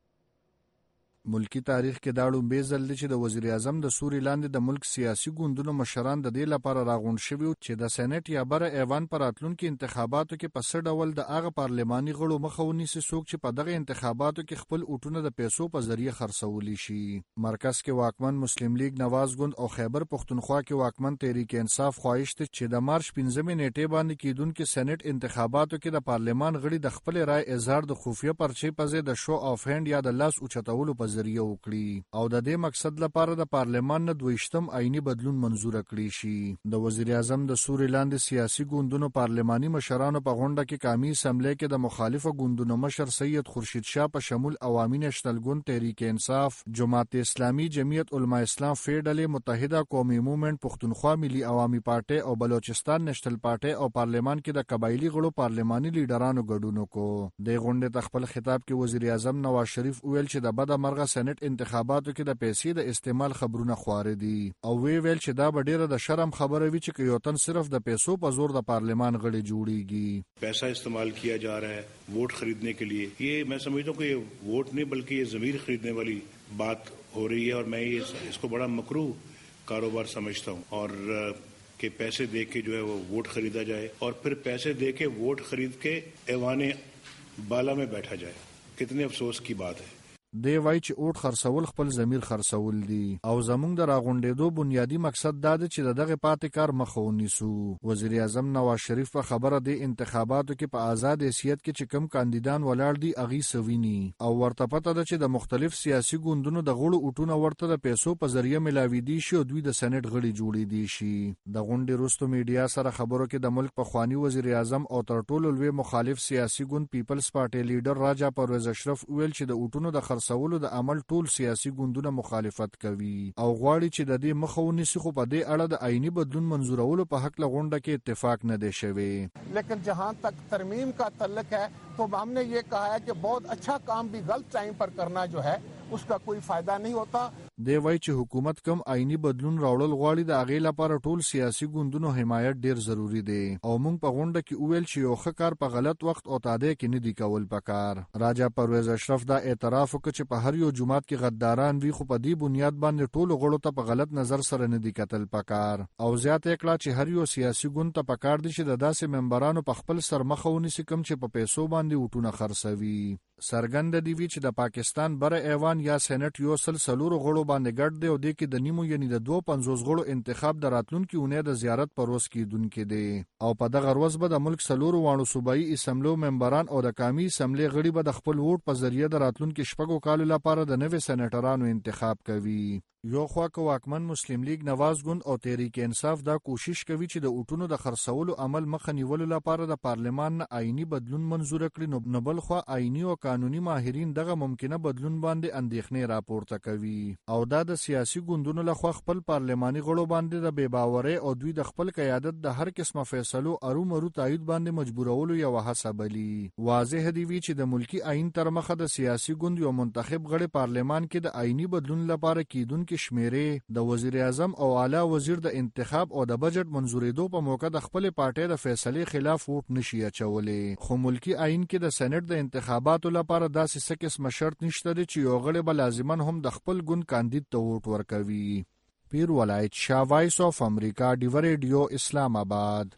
ملکی تاریخ کې دا لومبې ځل دی چې د وزیر اعظم د سوري لاندې د ملک سیاسي ګوندونو مشران د دې لپاره راغونډ شوي چې د سېنات یا بره ایوان په راتلونکي انتخاباتو کې په څه ډول د هغه پارلماني غړو مخه ونیسي څوک چې په دغه انتخاباتو کې خپل اوټونه د پیسو په ذریعه خرڅولی شي. مرکز کې واکمن مسلم لیگ نواز ګوند او خیبر پښتونخوا کې واکمن تحریک انصاف خواهش ته چې د مارچ پنځمې نیټې باندې کېدونکي سېنات انتخاباتو کې د پارلمان غړي د خپل رائے اظهار د خفیه پرچې په ځای د شو آف هند یا د لاس اوچتولو په ذریعه وکړي او د دې مقصد لپاره د پارلمان نه دویشتم آئینی بدلون منزور کړی شي. د وزیر اعظم د سوري لاندې سیاسي ګوندونو پارلماني مشرانو په غونډه کې قومي اسمبلی کې د مخالفو ګوندونو مشر سید خورشید شاه په شمول عوامي نېشنل ګوند تحریک انصاف، جماعت اسلامي، جمعیت علماء اسلام فیډرل، متحده قومي موومېنټ پښتونخوا، ملي عوامي پارټي او بلوچستان نېشنل پارټي او پارلمان کې د قبایلی غړو پارلماني لیډرانو ګډون وکړ. د غونډې ته خپل خطاب کې وزیر اعظم نواز شریف ویل چې د بده مرغه سېنات انتخاباتو کې د پیسې د استعمال خبرونه خواره دي او وی ویل چې دا به ډیره د شرم خبره وي چې یو تن صرف د پیسو په زور د پارلمان غړي جوړیږي. پیسہ استعمال کیا جا رہا ہے ووٹ خریدنے کے لیے. یہ میں سمجھتا ہوں کہ یہ ووٹ نہیں بلکہ یہ ضمیر خریدنے والی بات ہو رہی ہے اور میں اس کو بڑا مکروہ کاروبار سمجھتا ہوں اور کہ پیسے دے کے جو ہے وہ ووٹ خریدا جائے اور پھر پیسے دے کے ووٹ خرید کے ایوان بالا میں بیٹھا جائے. کتنے افسوس کی بات ہے. دی وای چې اوټ خرڅول خپل ضمیر خرڅول دي او زمونږ د راغونډېدو بنیادی مقصد دا دی چې دغه پاتې کار مخه ونیسو. وزیر اعظم نواز شریف په خبره دی انتخاباتو کې په آزاد حیثیت کې چې کم کاندیدان ولاړ دي اغي سویني او ورته پته ده چې د مختلف سیاسي ګوندونو د غړو اوټونه ورته د پیسو په ذریعہ ملاوي دي شي او دوی د سېنات غړي جوړي دي شي. د غونډې وروسته میډیا سره خبرو کې د ملک پخوانی وزیر اعظم او تر ټولو لوی مخالف سیاسي ګوند پیپلز پارټي لیډر راجا پرویز اشرف ویل چې د اوټونو د خرڅولو د عمل ټول سیاسي ګوندونه مخالفت کوي او غواړي چې د دې مخه ونیسي خو په دې اړه د آئینی بدلون منزورولو په حق لغونډه کې اتفاق نه دی شوی. لیکن جہاں تک ترمیم کا تعلق ہے تو ہم نے یہ کہا ہے کہ بہت اچھا کام بھی غلط ٹائم پر کرنا جو ہے اس کا کوئی فائدہ نہیں ہوتا. دی وای چې حکومت کم آئینی بدلون راوړل غواړي د هغې لپاره ټول سیاسي ګوندونو حمایت ډیر ضروری دی او موږ په غونډه کې وویل چې یو ښه کار په غلط وخت او تادیه کې نه دی کول پکار. راجا پرویز اشرف دا اعتراف وکړ چې په هر یو جماعت کې غداران وي خو په دې بنیاد باندې ټول غړو ته په غلط نظر سره نه دی کتل پکار او زیات کړه چې هر یو سیاسي ګوند ته پکار دي چې د داسې ممبرانو په خپل سر مخه ونیسي کوم چې په پیسو باندې وټونه خرڅوي. سرګند دی وی چې د پاکستان بره ایوان یا سېنات یو سل سلور غړو باندې ګډ دی او د کې د نیمو یعنی د دوه پنځوس غړو انتخاب د راتلونکي اونۍ د زیارت پر ورځ کېدونکي دی او په دغه ورځ به د ملک سلور وانو صوبایي اسمبلو ممبران او د قومي اسمبلی غړي به د خپل ووټ په ذریعہ د راتلونکي شپږو کالو لپاره د نوي سېناټرانو انتخاب کوي. یو خوا که واکمن مسلم لیگ نواز ګوند او تحریک انصاف دا کوشش کوي چې د اوټونو د خرڅولو عمل مخه نیولو لپاره د پارلمان نه آئینی بدلون منزور کړي نو بل خوا آئینی او قانوني ماهرین دغه ممکنه بدلون باندې اندېښنې راپورته کوي او دا د سیاسي ګوندونو لخوا خپل پارلماني غړو باندې د بې باورۍ او دوی د خپل قیادت د هر قسمه فیصلو ارومرو تایید باندې مجبورولو یو هڅه بلی. واضح دی وی چې د ملکی آئین تر مخه د سیاسي ګوند یو منتخب غړي پارلمان کې د آئینی بدلون لپاره کېدونکي شمیرې د وزیر اعظم او اعلی وزیر د انتخاب او د بجټ منزورېدو په موقع د خپل پارټۍ د فیصلې خلاف ووټ نشي اچولی. خو ملکی آئین کې د سېنات د انتخاباتو لپاره داسې څه قسمه شرط نشته دی چې یو غړی به لازما هم د خپل ګوند کاندید ته ووټ ورکوي. پیر ولایت شاه، وایس آف امریکا، ډیوه ریډیو، اسلام آباد.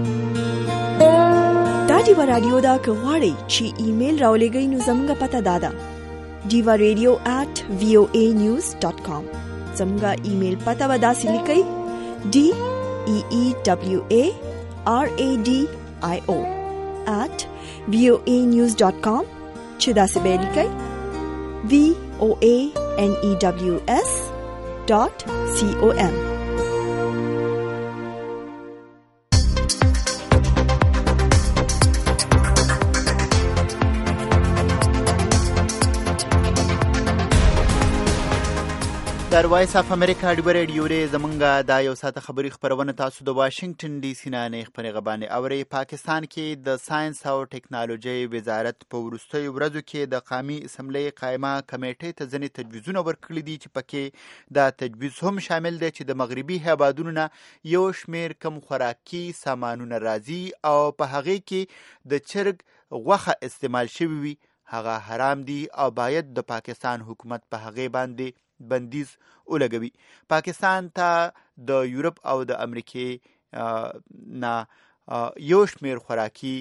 دا ډیوه رادیو دا که غواړئ چې ایمیل راولېږئ نو زموږ پته دا ده ډیوه ریډیو ایٹ وی او اے نیوز ډاٹ کام. زموږ ایمیل پته به داسې لیکئ ډي ای ای ډبلیو اے آر اے ډي آی او ایٹ وی او اے نیوز ډاٹ کام چې داسې به لیکئ وی او اے این ای ډبلیو ایس ډاٹ سی او ایم. در وایس اف امریکا ډیو ریډیو ری زمونږه دا یو ساعت خبری خبرونه تاسو د واشنگټن ډي سي نه خبرې غبانې اوري. پاکستان کې د ساينس او ټیکنالوژي وزارت په وروستیو ورځو کې د قومي اسمبلی قائمه کمیټې ته ځینې تجویزونه ورکړي دي چې پکې دا تجویز هم شامل دی چې د مغربي هیوادونو نه یو شمیر کم خوراکي سامانونه راځي او په هغه کې د چرګ غوښه استعمال شوی وي هغه حرام دي او باید د پاکستان حکومت په هغه باندې بندیز ولګوي. پاکستان ته د یورپ او د امریکې نه یو شمیر خوراکي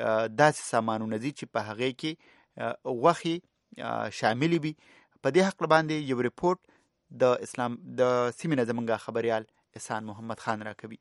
داسې سامانونه دي چې په هغه کې غوښې شامل وي. په دې حق باندې یو ریپورت د اسلام د سیمې نه زمونږ خبريال احسان محمد خان راکوي.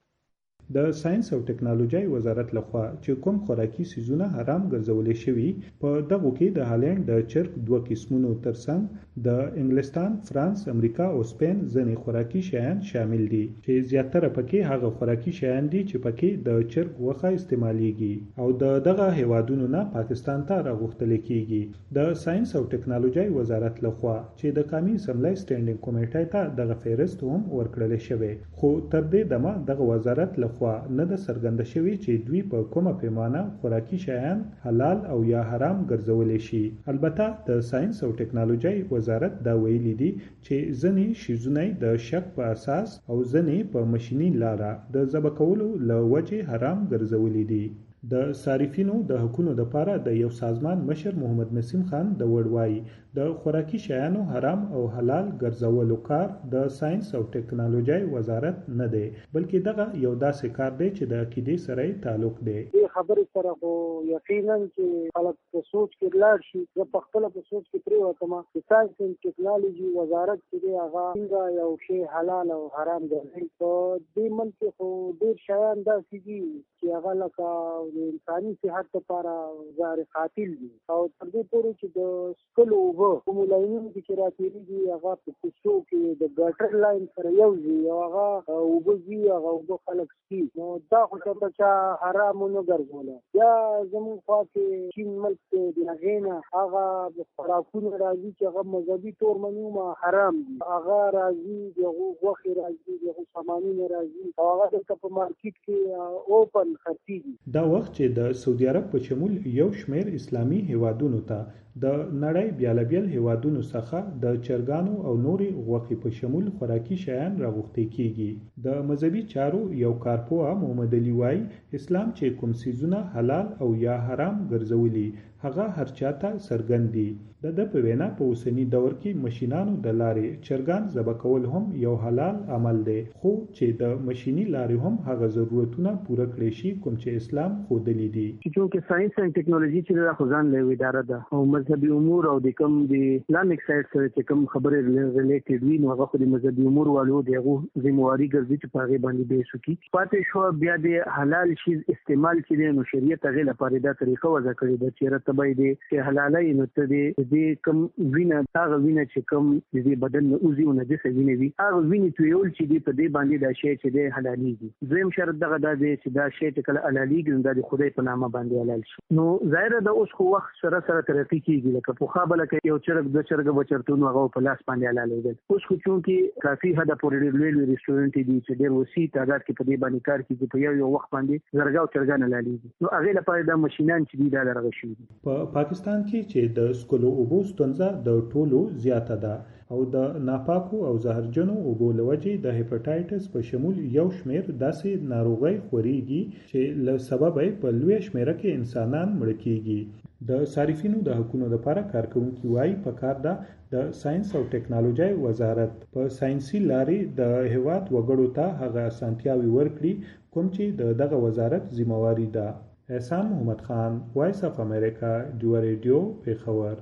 د ساينس او ټیکنالوژي وزارت لخوا چې کوم خوراکي سيزونه حرام ګرځولې شوي په دغه کې د هالند د چرګ دوه قسمونو ترڅنګ د انګلستان، فرانس، امریکا او سپین ځینې خوراکي شیان شامل دي چې زیاتره پکې هغه خوراکي شیان دي چې پکې د چرګ غوښه استعماليږي او د دغه هیوادونو نه پاکستان ته راغوښتل کیږي. د ساينس او ټیکنالوژي وزارت لخوا چې د قومي اسمبلی سټینډینګ کمیټې ته دغه فهرست هم ورکړل شوی خو تر دې دمه دغه وزارت لخوا خو نه د سرګند شوی چې دوی په کومه پیمانه خوراکي شیان حلال او یا حرام ګرځولې شي. البته د ساينس او ټیکنالوژي وزارت دا ویلي دي چې ځنې شیزونه د شک په اساس او ځنې په ماشيني لاره د ذبح کولو له وجې حرام ګرځولې دي. د صارفینو د حقوقو لپاره د یو سازمان مشر محمد نسیم خان د وړوي د خوراکي شیانو حرام او حلال ګرځولو کار د ساينس او ټیکنالوژي وزارت نه دی بلکې دغه یو داسې کار دی چې د عقیدې سره تعلق دی. دې خبرې سره خو یقینا چې خلک په سوچ کې لاړ شي زه په خپل په سوچ کې پرې وته چې ساينس او ټیکنالوژي وزارت چې هغه څنګه یو شی حلال او حرام ګرځي په دې منځ خو ډېر شیان داسې دي چې هغه لکه د انساني صحت لپاره ضرر قاتل دي او تر دې پورې چې د سکلو اوبه کوم لاینونه چې راتېرېږي هغه په کوڅو کې د ګټر لاین سره یو ځي او هغه اوبه ځي هغه اوبه خلک څښي نو دا خو ته چې حرام نه ګرځوله. یا زموږ خوا کې چین ملک کې د هغې نه هغه خوراکونه راځي چې هغه مذهبي طور منومه حرام دي هغه راځي د هغو غوښې راځي د هغو سامانونه راځي او هغه دلته په مارکیټ کې اوپن خرڅېږي. دا وخت چې د سعودي عرب په شمول یو شمیر اسلامي هیوادونو ته د نړۍ بیلابیل هیوادونو څخه د چرګانو او نوري غوښې په شمول خوراکي شیان راغوښتل کیږي. د مذهبي چارو یو کارپوه محمد علي وايي اسلام چې کوم سيزونه حلال او یا حرام ګرځولي هغه هر چاته څرګند دي. د د په وینا په اوسنی دور کې ماشينانو د لارې چرګان ذبح کول هم یو حلال عمل دی خو چې د ماشيني لارې هم هغه ضرورتونه پوره کړي شي کوم چې اسلام خودلی دي. چې ساينس او ټیکنالوژي چې د خزان له اداره ده او مذهبي امور او د کوم د اسلامک سایډ سره چې کوم خبرې ریلیټډ وي نو هغه خو د مذهبي امور والو دغه ذمہواری ګرځي چې په هغه باندې به سکی پاتې شو. بیا د حلال شی استعمال چې نو شریعت هغه لپاره دا طریقه وضع کړې ده چې رتبې دي چې حلالای نو ته دې کوم وینه هغه وینه چې کوم د بدن نه اوزي او نجس وینه وي هغه وینه تویول چې دې په دې باندې دا شی چې د حلاليږي. زم شرط دغه د چې دا شی چې کله حلاليږي نو د خدای په نامه باندې حلال شي. نو ظاهر ده اوس خو وخت سره سره ترقی کیږي لکه په خابله کې یو چرګ د چرګ بچرتونو هغه په لاس باندې حلالېږي. اوس خو چې کافي حد پورې ډېر لوی ریسټورانټ دي چې ډېر وسیع تعداد کې په دې باندې کار کوي په یو یو وخت باندې زرګاو چرګان حلالېږي. نو هغه لپاره د ماشينان چې دي دا لرغه شي. په پاکستان کې چې د سکولو اوبو ستونزه د ټولو زیاته ده او د ناپاکو او زهرجنو اوبو لوجې د هپاتایټس په شمول یو شمیر داسې ناروغۍ خوريږي چې له سبب یې په لوی شمیره کې انسانان مړ کیږي. د صارفینو د حقوقو لپاره کارکونکي وايي په کار ده د ساينس او ټیکنالوژي وزارت په ساينسي لارې د هیواد وګړو ته هغه اسانتیاوي ورکړي کوم چې د دغه وزارت ذمہواری ده. احسان محمد خان وایس اف امریکا ډیو ریډیو پیښور.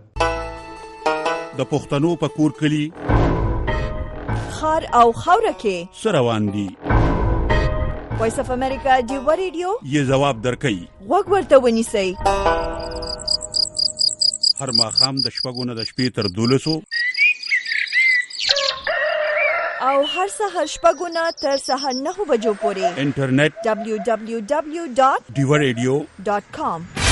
د پښتنو په کور کلی خار او خوره کې سروان دي وایس اف امریکا ډیو ریډیو یې جواب درکې وګ ورته ونیسئ هر ماښام د شپږو نه د شپې تر دولسو او هر سهار شپږو نه تر سهار نهو بجو پورې انټرنیټ دبلیو دبلیو دبلیو ډاٹ ډیو ریډیو ډاٹ کام